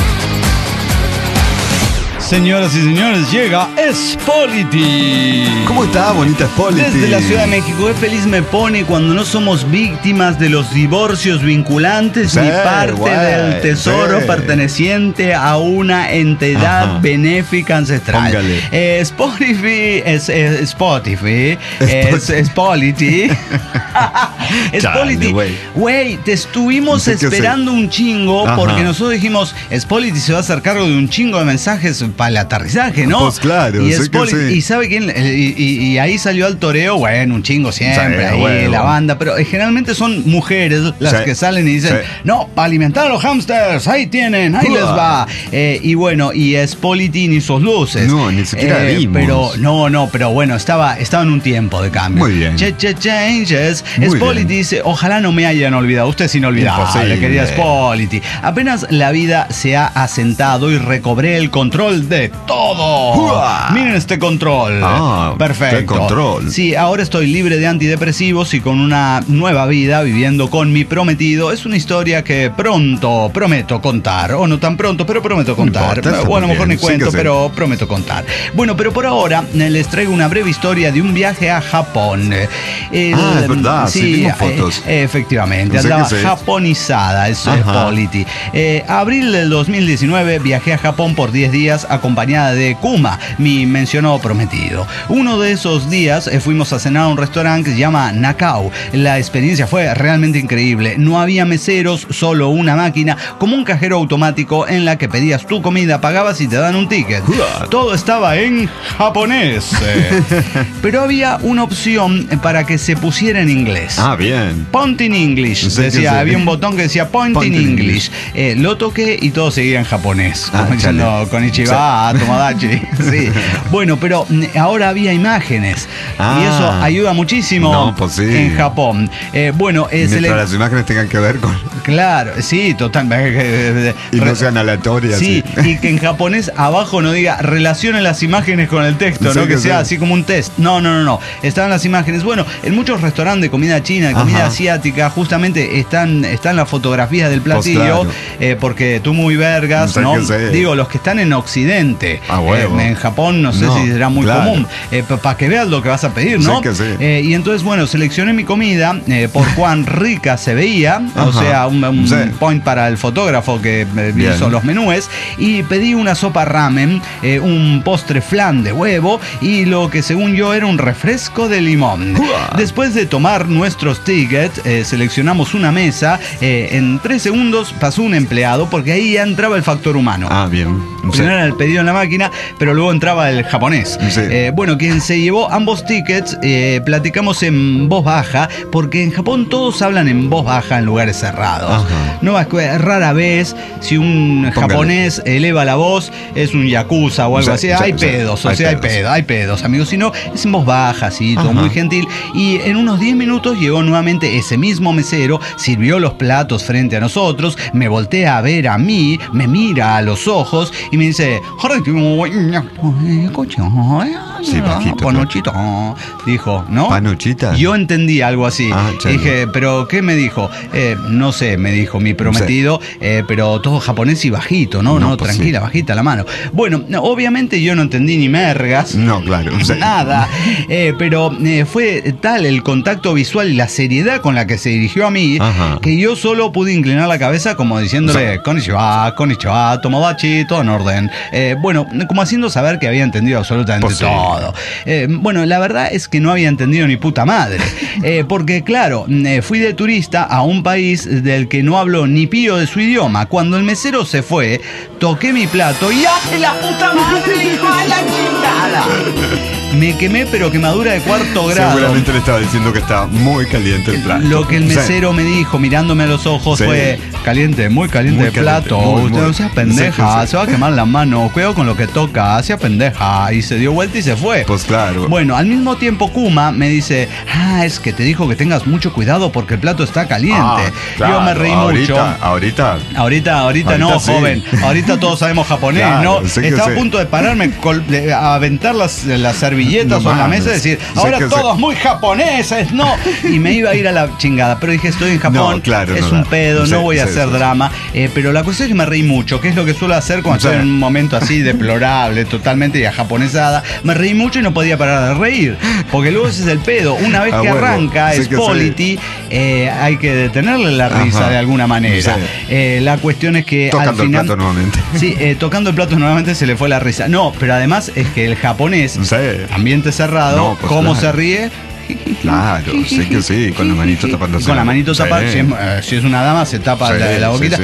Señoras y señores, llega Spolity. ¿Cómo está, bonita Spolity? Desde la Ciudad de México. Qué feliz me pone cuando no somos víctimas de los divorcios vinculantes ni parte del tesoro perteneciente a una entidad benéfica ancestral. Póngale. Spotify es Spolity. Spolity. Güey, te estuvimos esperando un chingo porque nosotros dijimos, Spolity se va a hacer cargo de un chingo de mensajes para el aterrizaje, ¿no? Pues claro, y y sabe quién, y ahí salió al toreo, bueno, un chingo siempre, ahí la banda, pero generalmente son mujeres las que salen y dicen, no, para alimentar a los hamsters, ahí tienen, ahí les va. Y bueno, y Spolity ni sus luces. No, ni siquiera vimos. Pero bueno, estaba en un tiempo de cambio. Muy bien. Changes. Spolity dice, ojalá no me hayan olvidado. Usted es inolvidable, querida Spolity. Apenas la vida se ha asentado y recobré el control de todo. Miren este control. Perfecto. Qué control. Sí, ahora estoy libre de antidepresivos y con una nueva vida viviendo con mi prometido. Es una historia que pronto prometo contar. O no tan pronto, pero prometo contar. O a lo mejor ni cuento, pero prometo contar. Bueno, pero por ahora les traigo una breve historia de un viaje a Japón. Es verdad, sí, vimos fotos. Efectivamente, andaba japonizada, es Spolity. Abril del 2019 viajé a Japón por 10 días acompañada de Kuma, mi mencionado prometido. Uno de esos días fuimos a cenar a un restaurante que se llama Nakao. La experiencia fue realmente increíble. No había meseros, solo una máquina, como un cajero automático en la que pedías tu comida, pagabas y te dan un ticket. Todo estaba en japonés. Pero había una opción para que se pusiera en inglés. Ah, bien. Point in English. Decía, había un botón que decía Point in English. Lo toqué y todo seguía en japonés. Como diciendo, konnichiwa, tomodachi. Sí. Bueno, pero ahora había imágenes. Y eso ayuda muchísimo en Japón. Mientras las imágenes tengan que ver con... Claro, sí, totalmente. Y no sean aleatorias. Sí, y que en japonés abajo no diga relacione las imágenes con el texto, ¿no? Que sea así como un test. No. Estaban las imágenes. Bueno, en muchos restaurantes de comida china, de comida asiática, justamente están las fotografías del platillo, porque tú muy vergas, ¿no? Digo, los que están en Occidente. En Japón no sé si será muy común. Para que veas lo que vas a pedir, ¿no? Y entonces, bueno, seleccioné mi comida por cuán rica se veía, o sea, un point para el fotógrafo que hizo los menúes, y pedí una sopa ramen, un postre flan de huevo y lo que según yo era un refresco de limón. Después de tomar nuestros tickets, seleccionamos una mesa, en 3 segundos pasó un empleado, porque ahí ya entraba el factor humano. Bien. Primero era el pedido en la máquina, pero luego entraba el japonés. Bueno, quien se llevó ambos tickets, platicamos en voz baja, porque en Japón todos hablan en voz baja en lugares cerrados. No, rara vez si un japonés eleva la voz es un yakuza o algo así. Hay pedos, hay pedos, amigos. Si no, es en voz baja, así, todo muy gentil. Y en unos 10 minutos llegó nuevamente ese mismo mesero, sirvió los platos frente a nosotros, me voltea a ver a mí, me mira a los ojos y me dice, sí, bajito, panochito, dijo, ¿no? ¿Panochita? Yo entendí algo así. Dije, ¿pero qué me dijo? No sé, me dijo mi prometido, pero todo japonés y bajito, ¿no? No, tranquila, bajita la mano. Bueno, obviamente yo no entendí ni mergas. No, claro. Nada. Pero fue tal el contacto visual y la seriedad con la que se dirigió a mí, que yo solo pude inclinar la cabeza como diciéndole, konnichiwa, tomodachi, todo en orden. Bueno, como haciendo saber que había entendido absolutamente todo. Bueno, la verdad es que no había entendido ni puta madre. Porque claro, fui de turista a un país del que no hablo ni pío de su idioma. Cuando el mesero se fue, toqué mi plato y ¡ay, la puta madre, hijo de la chingada! Me quemé, pero quemadura de 4º grado. Seguramente le estaba diciendo que estaba muy caliente el plato. Lo que el mesero me dijo, mirándome a los ojos, fue caliente, muy caliente el plato. Usted no sea pendeja, se va a quemar la mano. Cuidado con lo que toca, sea pendeja. Y se dio vuelta y se fue. Pues claro. Bueno, al mismo tiempo Kuma me dice, es que te dijo que tengas mucho cuidado porque el plato está caliente. Claro, yo me reí mucho. Ahorita no, sí. Joven. Ahorita todos sabemos japonés, claro, ¿no? Sí estaba a punto de pararme, a aventar las servilletas o en la mesa y decir, ahora todos muy japoneses, ¿no? Y me iba a ir a la chingada. Pero dije, estoy en Japón, es un pedo, no voy a hacer drama. Pero la cuestión es que me reí mucho, que es lo que suelo hacer cuando estoy en un momento así deplorable, totalmente y japonesada. Me reí mucho y no podía parar de reír. Porque luego ese es el pedo. Una vez que arranca, es polity, hay que detenerle la risa de alguna manera. La cuestión es que tocando al final, el plato nuevamente. Sí, tocando el plato nuevamente se le fue la risa. No, pero además es que el japonés, ambiente cerrado, ¿cómo se ríe? Claro, sí que sí, con la manito tapándose. Con la manito tapada, si es una dama se tapa la boquita.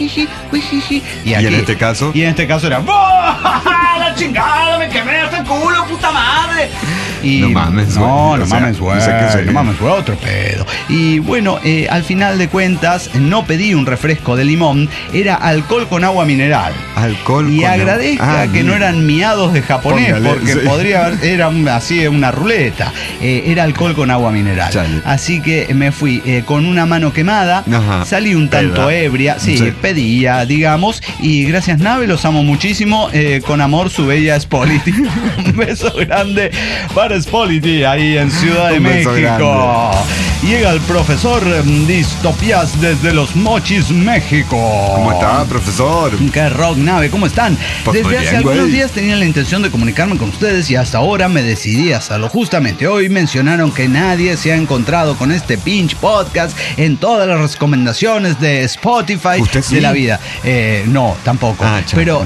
¿Y en este caso? Y en este caso era ¡la chingada! ¡Me quemé hasta el culo, puta madre! Y no mames, güey. No mames, güey. No mames, güey, otro pedo. Y bueno, al final de cuentas, no pedí un refresco de limón, era alcohol con agua mineral. Alcohol y agradezca que no eran miados de japonés, porque podría haber, era así una ruleta. Era alcohol con agua mineral. Así que me fui con una mano quemada, salí un tanto ebria, pedía, digamos, y gracias Nave, los amo muchísimo, con amor su bella Spolity. Un beso grande para Bares Polity, ahí en Ciudad de México. Grande. Llega el profesor Distopías desde Los Mochis, México. ¿Cómo está, profesor? Qué rock nave, ¿cómo están? Pues desde hace algunos días tenía la intención de comunicarme con ustedes y hasta ahora me decidí a hacerlo. Justamente hoy mencionaron que nadie se ha encontrado con este pinche podcast en todas las recomendaciones de Spotify de la vida. No, tampoco. Pero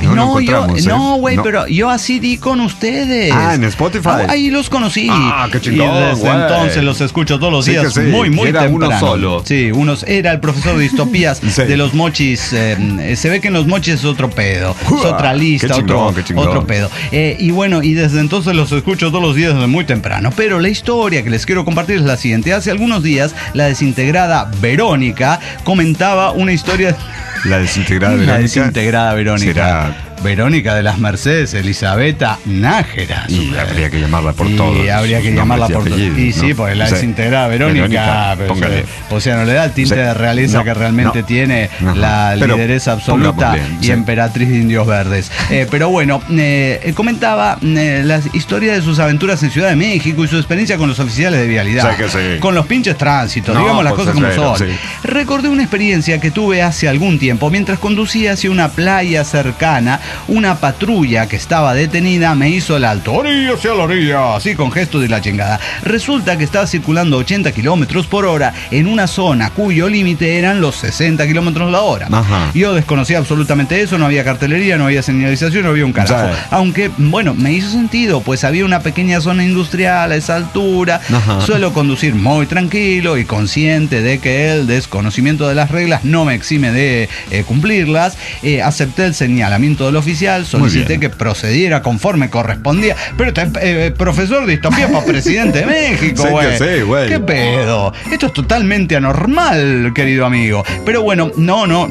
no, güey, pero yo así di con ustedes. En Spotify. Ahí los conocí. Qué chingón. Y desde entonces los escucho todos los días. Muy era temprano. Uno solo. Sí, era el profesor de Distopías de Los Mochis. Se ve que en Los Mochis es otro pedo. Es otra lista, otro pedo. Y bueno, y desde entonces los escucho todos los días desde muy temprano. Pero la historia que les quiero compartir es la siguiente. Hace algunos días, la desintegrada Verónica comentaba una historia. La desintegrada Verónica. ¿Será Verónica de las Mercedes, Elizabeta Nájera? Y habría que llamarla por todo. Y habría que llamarla por todo. Y ¿no? sí, porque la desintegrada Verónica, póngale. O sea, no le da el tinte de realeza que realmente tiene la lideresa absoluta y emperatriz de Indios Verdes. Pero bueno, comentaba la historia de sus aventuras en Ciudad de México y su experiencia con los oficiales de vialidad. Con los pinches tránsitos, digamos las cosas como son. Recordé una experiencia que tuve hace algún tiempo mientras conducía hacia una playa cercana. Una patrulla que estaba detenida me hizo el alto. Orilla hacia la orilla, así con gesto de la chingada. Resulta que estaba circulando 80 kilómetros por hora en una zona cuyo límite eran los 60 kilómetros la hora. Yo desconocía absolutamente eso, no había cartelería, no había señalización, no había un carajo. Aunque, bueno, me hizo sentido, pues había una pequeña zona industrial a esa altura. Suelo conducir muy tranquilo y consciente de que el desconocimiento de las reglas no me exime de cumplirlas. Acepté el señalamiento del oficial, solicité que procediera conforme correspondía. Pero profesor de distopía para presidente de México, güey. ¿Qué pedo? Esto es totalmente anormal, querido amigo. Pero bueno, no.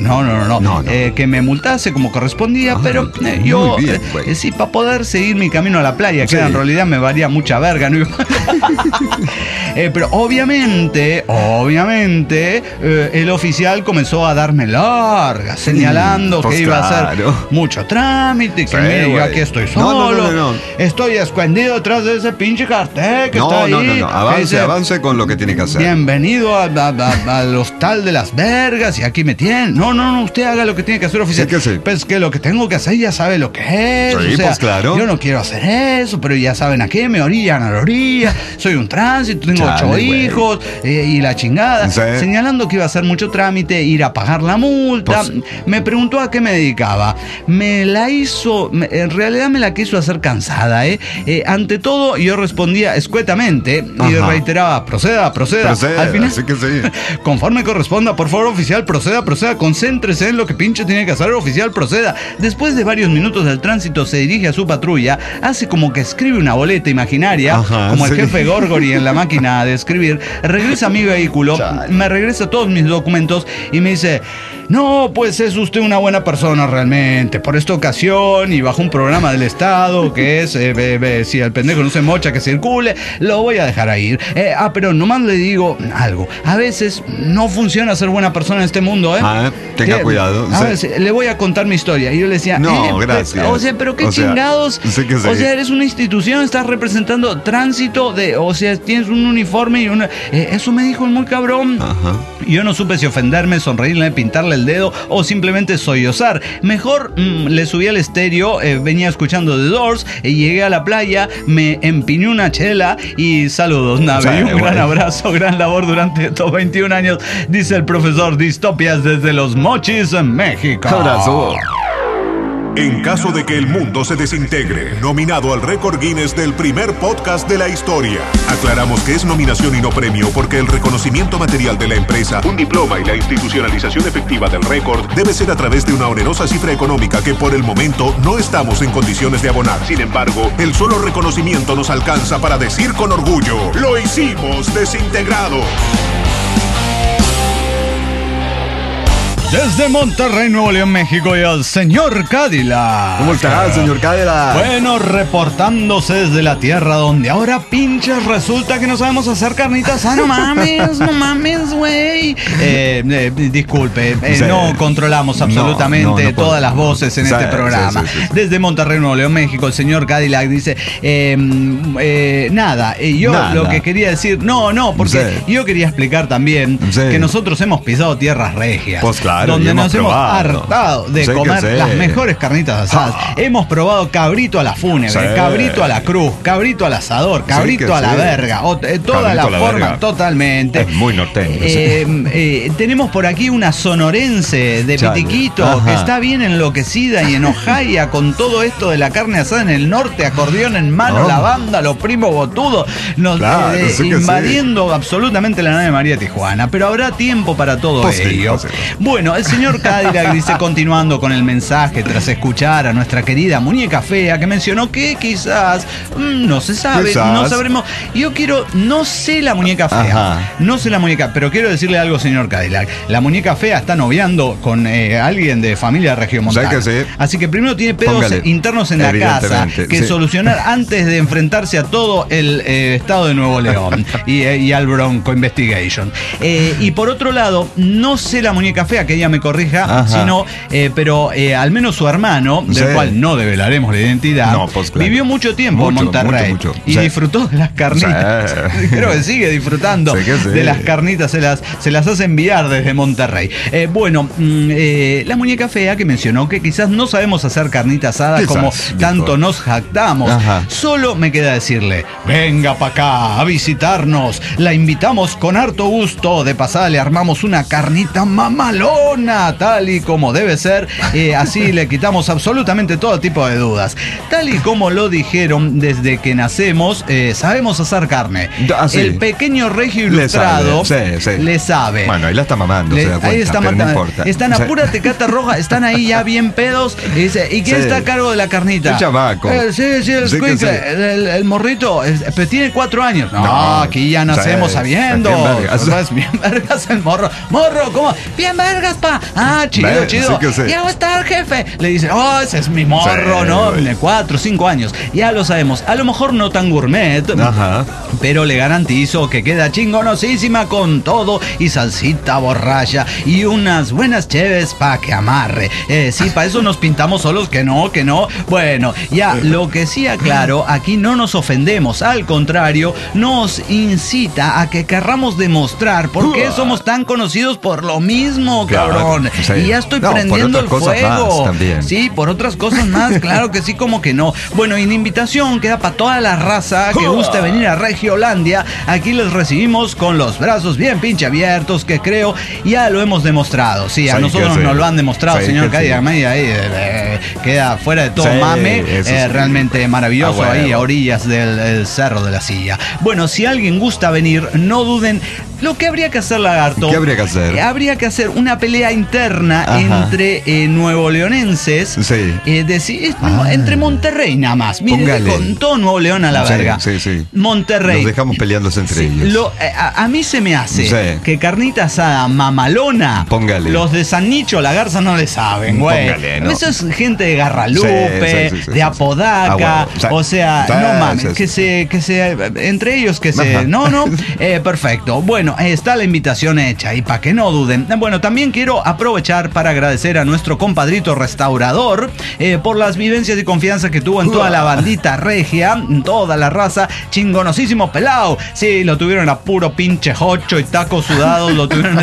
Que me multase como correspondía, pero yo, sí, para poder seguir mi camino a la playa, que en realidad me valía mucha verga, ¿no? Pero obviamente, el oficial comenzó a darme largas, señalando que iba a hacer mucho trámite, que mire, yo aquí estoy solo, estoy escondido detrás de ese pinche cartel que está ahí. Avance con lo que tiene que hacer. Bienvenido al hostal de las vergas y aquí me tienen. No, usted haga lo que tiene que hacer, oficial. Pues que lo que tengo que hacer ya sabe lo que es. Sí, pues claro. Yo no quiero hacer eso, pero ya saben a qué me orillan a la orilla. Soy un tránsito, tengo 8 hijos y la chingada. Señalando que iba a hacer mucho trámite, ir a pagar la multa. Me preguntó a qué me dedicaba. En realidad me la quiso hacer cansada, ante todo yo respondía escuetamente y reiteraba, proceda. Al final, sí que sí. Conforme corresponda, por favor, oficial, proceda, concéntrese en lo que pinche tiene que hacer, oficial, proceda. Después de varios minutos del tránsito se dirige a su patrulla, hace como que escribe una boleta imaginaria, como el jefe Gorgory en la máquina de escribir, regresa a mi vehículo, me regresa todos mis documentos y me dice: no, pues es usted una buena persona realmente. Por esta ocasión y bajo un programa del Estado que es, si el pendejo no se mocha, que circule, lo voy a dejar ir. Pero nomás le digo algo. A veces no funciona ser buena persona en este mundo, tenga cuidado. Le voy a contar mi historia. Y yo le decía, no, gracias. O sea, pero qué chingados. O sea, eres una institución, estás representando tránsito o sea, tienes un uniforme y una... eso me dijo el muy cabrón. Yo no supe si ofenderme, sonreírle, pintarle el dedo o simplemente sollozar. Mejor le subí al estéreo, venía escuchando The Doors, llegué a la playa, me empiné una chela y saludos, nave. Y un gran abrazo, gran labor durante estos 21 años, dice el profesor Distopias desde Los Mochis, en México. Abrazo. En caso de que el mundo se desintegre, nominado al récord Guinness del primer podcast de la historia. Aclaramos que es nominación y no premio porque el reconocimiento material de la empresa, un diploma y la institucionalización efectiva del récord debe ser a través de una onerosa cifra económica que por el momento no estamos en condiciones de abonar. Sin embargo, el solo reconocimiento nos alcanza para decir con orgullo: ¡lo hicimos desintegrados! Desde Monterrey, Nuevo León, México, y al señor Cadillac. ¿Cómo está, señor Cadillac? Bueno, reportándose desde la tierra donde ahora pinches resulta que no sabemos hacer carnitas. No mames, güey. Disculpe, Sí. no controlamos absolutamente no todas las voces en Sí, este programa. sí. Desde Monterrey, Nuevo León, México, el señor Cadillac dice, nada, yo Nada. lo que quería decir, porque Sí. yo quería explicar también Sí. que nosotros hemos pisado tierras regias. Pues claro, y donde hemos nos hemos probado. hartado de Sí que comer sí. las mejores carnitas asadas. Hemos probado cabrito a la fúnebre, Sí. cabrito a la cruz, cabrito al asador, cabrito que a la sí. verga, toda Cabrito la a la forma, verga. totalmente. Es muy norteño. Tenemos por aquí una sonorense de Chale. Pitiquito Ajá. que está bien enloquecida y enojada con todo esto de la carne asada en el norte, acordeón en mano, Oh. la banda, los primos botudos, Claro, sí que invadiendo absolutamente la nave María Tijuana. Pero habrá tiempo para todo Pues sí, ello. pues sí. Bueno, el señor Cadillac dice, continuando con el mensaje, tras escuchar a nuestra querida muñeca fea, que mencionó que quizás, no se sabe, Quizás. no sabremos. No sé la muñeca fea, Ajá. no sé la muñeca, pero quiero decirle algo, señor Cadillac. La muñeca fea está noviando con alguien de familia regiomontana. ¿Sabe que sí? Así que primero tiene pedos Póngale. internos en la casa Evidentemente, que sí. solucionar antes de enfrentarse a todo el estado de Nuevo León y al Bronco Investigation. Y por otro lado, no sé la muñeca fea, que ella me corrija, Ajá. sino, pero al menos su hermano, del Sí. cual no develaremos la identidad, No, pues claro. vivió mucho tiempo en Mucho, Monterrey mucho. y Sí. disfrutó de las carnitas. Sí. Creo que sigue disfrutando Sí que sí. de las carnitas, se las hace enviar desde Monterrey. La muñeca fea que mencionó que quizás no sabemos hacer carnita asada Quizás, como dijo. tanto nos jactamos. Ajá. Solo me queda decirle, venga para acá a visitarnos. La invitamos con harto gusto. De pasada le armamos una carnita mamalona, tal y como debe ser. Así le quitamos absolutamente todo tipo de dudas. Tal y como lo dijeron desde que nacemos, sabemos hacer carne. Ah, sí. El pequeño regio Le ilustrado sabe, sí. le sabe. Bueno, ahí la está mamando, se da cuenta, ahí está pero no matando. importa. Están a Sí. pura tecata roja, están ahí ya bien pedos. Y dice, ¿y quién Sí. está a cargo de la carnita? El chamaco. Sí, el Sí que squinkle, sí. el morrito. Pero tiene 4 años. No, No, aquí ya nacemos sí, sabiendo. bien vergas. Pues, bien vergas el morro. Morro, ¿cómo? Bien vergas, pa. Ah, chido, Ve, chido. sí que sí. Ya va a estar, jefe. Le dice, ese es mi morro, Sí, ¿no? güey. De 4 o 5 años. Ya lo sabemos. A lo mejor no tan gourmet. Ajá. Pero le garantizo que queda chingonosísima con todo y salsita borracha y unas buenas cheves pa' que amarre. Sí, para eso nos pintamos solos, que no. Bueno, ya, lo que sí aclaro, aquí no nos ofendemos, al contrario, nos incita a que querramos demostrar por qué somos tan conocidos por lo mismo, Claro, cabrón. sí. Y ya estoy No, por prendiendo el otras cosas fuego. más también. Sí, por otras cosas más, claro que sí, como que no. Bueno, y la invitación queda para toda la raza que guste venir a Regiolandia. Aquí les recibimos con los brazos bien pinche abiertos, que creo ya lo hemos demostrado. Sí, a Sí, nosotros que sí. nos lo han demostrado, Sí, señor que Cadillac. sí. Ahí queda fuera de todo Sí, mame. eso sí. Realmente maravilloso Ah, ahí huevo. a orillas del Cerro de la Silla. Bueno, si alguien gusta venir, no duden. Lo que habría que hacer, Lagarto. ¿Qué habría que hacer? Habría que hacer una pelea interna Ajá. entre nuevo leonenses. Sí. Entre Monterrey nada más. Mire, Póngale. con todo Nuevo León a la Sí, verga. sí. Monterrey. Nos dejamos peleándose entre Sí, ellos. a mí se me hace Sí. que carnita asada mamalona. Póngale. Los de San Nicho, la Garza no le saben, güey. Póngale, no. Eso es gente de Garralupe, Sí, de Apodaca. Ah, bueno. O sea, Sí, no mames, sí, sí. que se. Entre ellos que se. Ajá. No. Perfecto. Bueno, está la invitación hecha y para que no duden. Bueno, también quiero aprovechar para agradecer a nuestro compadrito restaurador por las vivencias y confianza que tuvo en toda la bandita regia, toda la raza, chingonosísimo pelao. Sí, lo tuvieron a puro pinche jocho y tacos sudados, lo tuvieron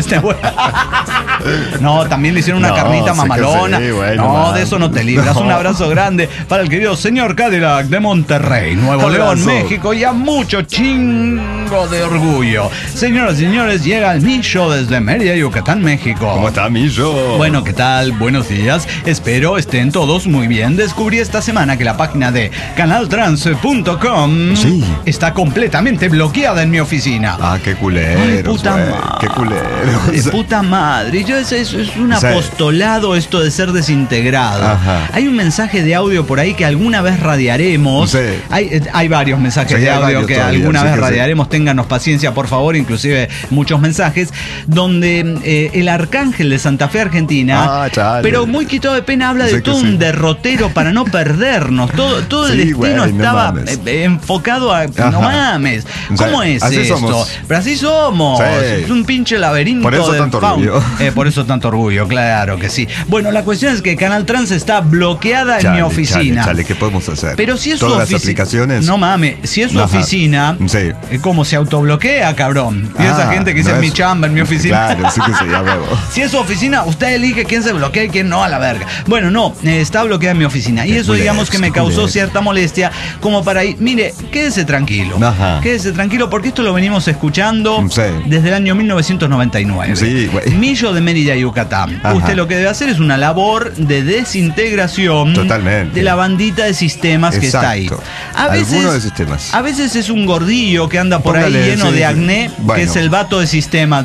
No, también le hicieron una No, carnita sí que mamalona. sí, güey, no, no de mames. eso no te libras. Un No. abrazo grande para el querido señor Cadillac de Monterrey, Nuevo León, Abrazo. México, y a mucho chingo de orgullo. Señoras y señores, llega el Micho desde Mérida, Yucatán, México. ¿Cómo está, Millo? Bueno, ¿qué tal? Buenos días. Espero estén todos muy bien. Descubrí esta semana que la página de canaltrans.com Sí. está completamente bloqueada en mi oficina. Ah, qué culeros, Ay, puta güey. madre. Qué culeros. De puta madre. Pero es un apostolado esto de ser desintegrado. Ajá. Hay un mensaje de audio por ahí que alguna vez radiaremos. Sí. Hay varios mensajes de audio que todavía, alguna vez radiaremos. Sí. Ténganos paciencia, por favor, inclusive muchos mensajes, donde el arcángel de Santa Fe, Argentina, pero muy quitado de pena, habla de todo un derrotero para no perdernos. Todo el destino estaba enfocado a... No mames. ¿Cómo es así esto? Somos. Pero así somos. Sí. Es un pinche laberinto. Por eso de tanto orgullo. Por eso tanto orgullo, claro que sí. Bueno, la cuestión es que Canal Trans está bloqueada en mi oficina. Chale, ¿qué podemos hacer? Pero si es todas su las aplicaciones. No mames, si es su oficina, ¿cómo se autobloquea, cabrón? Y esa gente que dice en mi chamba, en mi oficina. Claro, sí que se llama. Si es su oficina, usted elige quién se bloquea y quién no, a la verga. Bueno, no, está bloqueada en mi oficina. Y eso, digamos, que me causó cierta molestia, como para ir. Mire, quédese tranquilo. Quédese tranquilo, porque esto lo venimos escuchando desde el año 1999. Sí, güey. Millo de Mérida, Yucatán. Usted lo que debe hacer es una labor de desintegración de la bandita de sistemas que está ahí. Alguno de sistemas. A veces es un gordillo que anda por ahí lleno de acné, que es el vato de sistemas.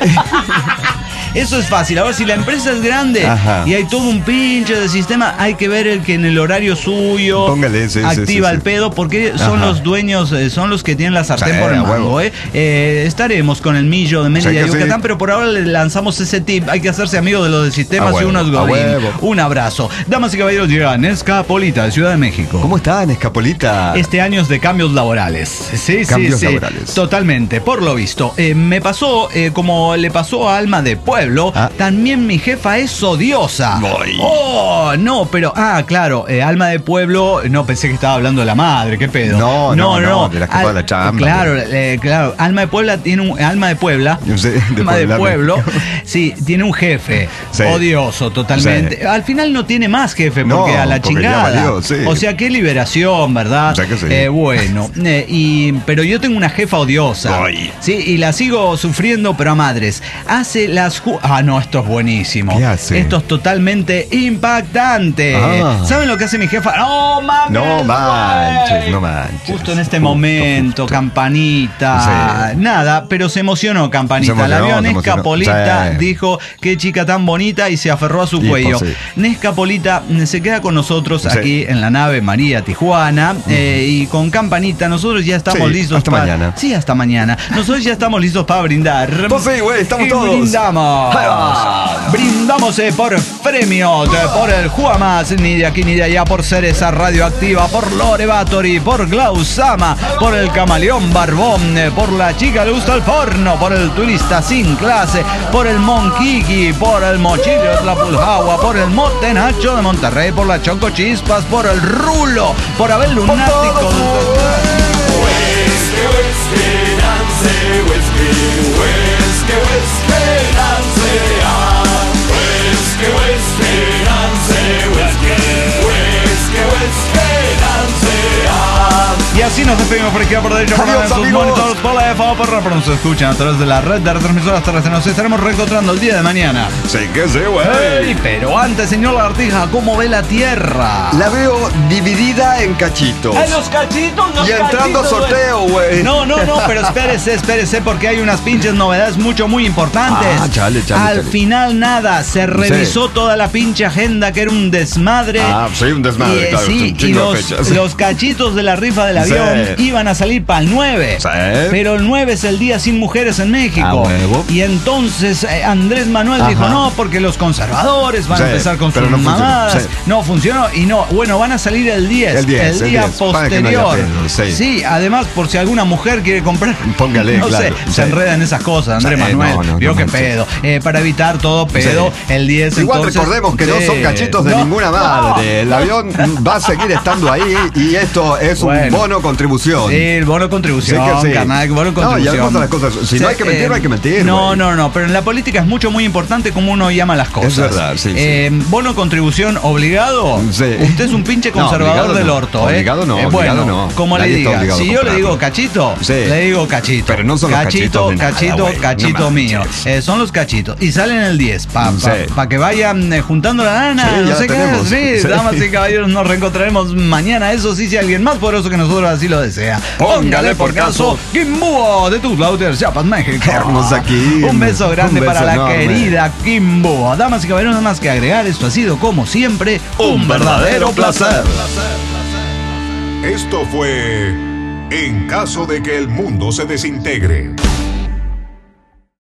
Eso es fácil. Ahora, si la empresa es grande y hay todo un pinche de sistema, hay que ver el que en el horario suyo activa el pedo, porque son los dueños, son los que tienen la sartén por el mango. Estaremos con el Millo de Mérida y Yucatán, pero por ahora le lanzamos ese tip. Hay que hacerse amigo de los de sistemas y unos godín. Un abrazo. Damas y caballeros, llega Nescapolita de Ciudad de México. ¿Cómo está, Nescapolita? Este año es de cambios laborales. Cambios laborales. Totalmente, por lo visto. Me pasó, como le pasó a Alma de Pueblo, también mi jefa es odiosa. Oh, no, pero, claro, Alma de Pueblo, no, pensé que estaba hablando de la madre, qué pedo. No, de la jefa de la chamba. Claro, Alma de Puebla tiene un, Alma de Puebla, Alma de Pueblo, sí, tiene un jefe odioso totalmente. Al final no tiene más jefe, porque a la chingada. O sea, qué liberación, ¿verdad? O sea que sí. Bueno, pero yo tengo una jefa odiosa. Sí, y la sigo sufriendo, pero a madres. Hace las... no, esto es buenísimo. ¿Qué hace? Esto es totalmente impactante. ¿Saben lo que hace mi jefa? No manches. Justo en este momento, Campanita. Nada, pero se emocionó Campanita. La vio Nescapolita, dijo, qué chica tan bonita, y se aferró a su cuello. Nescapolita se queda con nosotros aquí en la nave María Tijuana, y con Campanita nosotros ya estamos listos hasta mañana. Sí, hasta mañana. Nosotros ya estamos listos para brindar. Pues sí, güey, estamos todos. Brindamos por premios, por el Juamas, ni de aquí ni de allá, por Cereza Radioactiva, por Lorevatori, por Glausama, por el Camaleón Barbón, por la chica le gusta el porno, por el turista sin clase, por el Monquiqui, por el Mochillo de Tlapulhagua, por el Motenacho de Monterrey, por la Choco Chispas, por el Rulo, por Abel Lunático. Y así nos despedimos por aquí por derecho, por sus monitores, por la pero nos escuchan a través de la red de retransmisoras terrestres. Nos estaremos reencontrando el día de mañana. Sí que sí, güey. Pero antes, señor Lagartija, ¿cómo ve la Tierra? La veo dividida en cachitos. Los cachitos, y entrando a sorteo, güey. No, pero espérese, porque hay unas pinches novedades muy importantes. Chale. Al final nada, se revisó toda la pinche agenda, que era un desmadre. Sí, un desmadre, claro. Sí, y los cachitos de la rifa del avión iban a salir para el 9. Pero el 9 es el día sin mujeres en México. Y entonces Andrés Manuel dijo, no, porque los conservadores van a empezar con sus mamadas. No funcionó. Y no, bueno, van a salir el 10, el día posterior. Sí, además, por si alguna mujer quiere comprar, póngale, no sé, se enreda en esas cosas, Andrés Manuel. Vio que pedo. Para evitar todo pedo, el 10. Igual entonces, recordemos que no son cachitos de ninguna madre. El avión va a seguir estando ahí, y esto es un bono contribución. Sí, el bono contribución, carnal, bono contribución. Y además las cosas, si no hay que mentir, no hay que mentir. No, pero en la política es muy importante cómo uno llama las cosas. Es verdad, bono contribución obligado. Usted es un pinche conservador del orto, Obligado no, obligado no. Como le diga, si yo le digo cachito, le digo cachito. Pero no son los cachitos cachito mío. Son los cachitos. Y salen el 10, para que vayan juntando la lana, no sé qué. Sí, damas y caballeros, nos reencontraremos mañana. Eso sí, si alguien más poderoso que nosotros así lo desea. Póngale por caso. Kim Búho de Tutlauter, Chiapas, México. Hermosa Kim. Un beso grande Un beso para enorme. la querida Kim Búho. Damas y caballeros, nada más que agregar, esto ha sido como siempre un verdadero placer. Esto fue En caso de que el mundo se desintegre.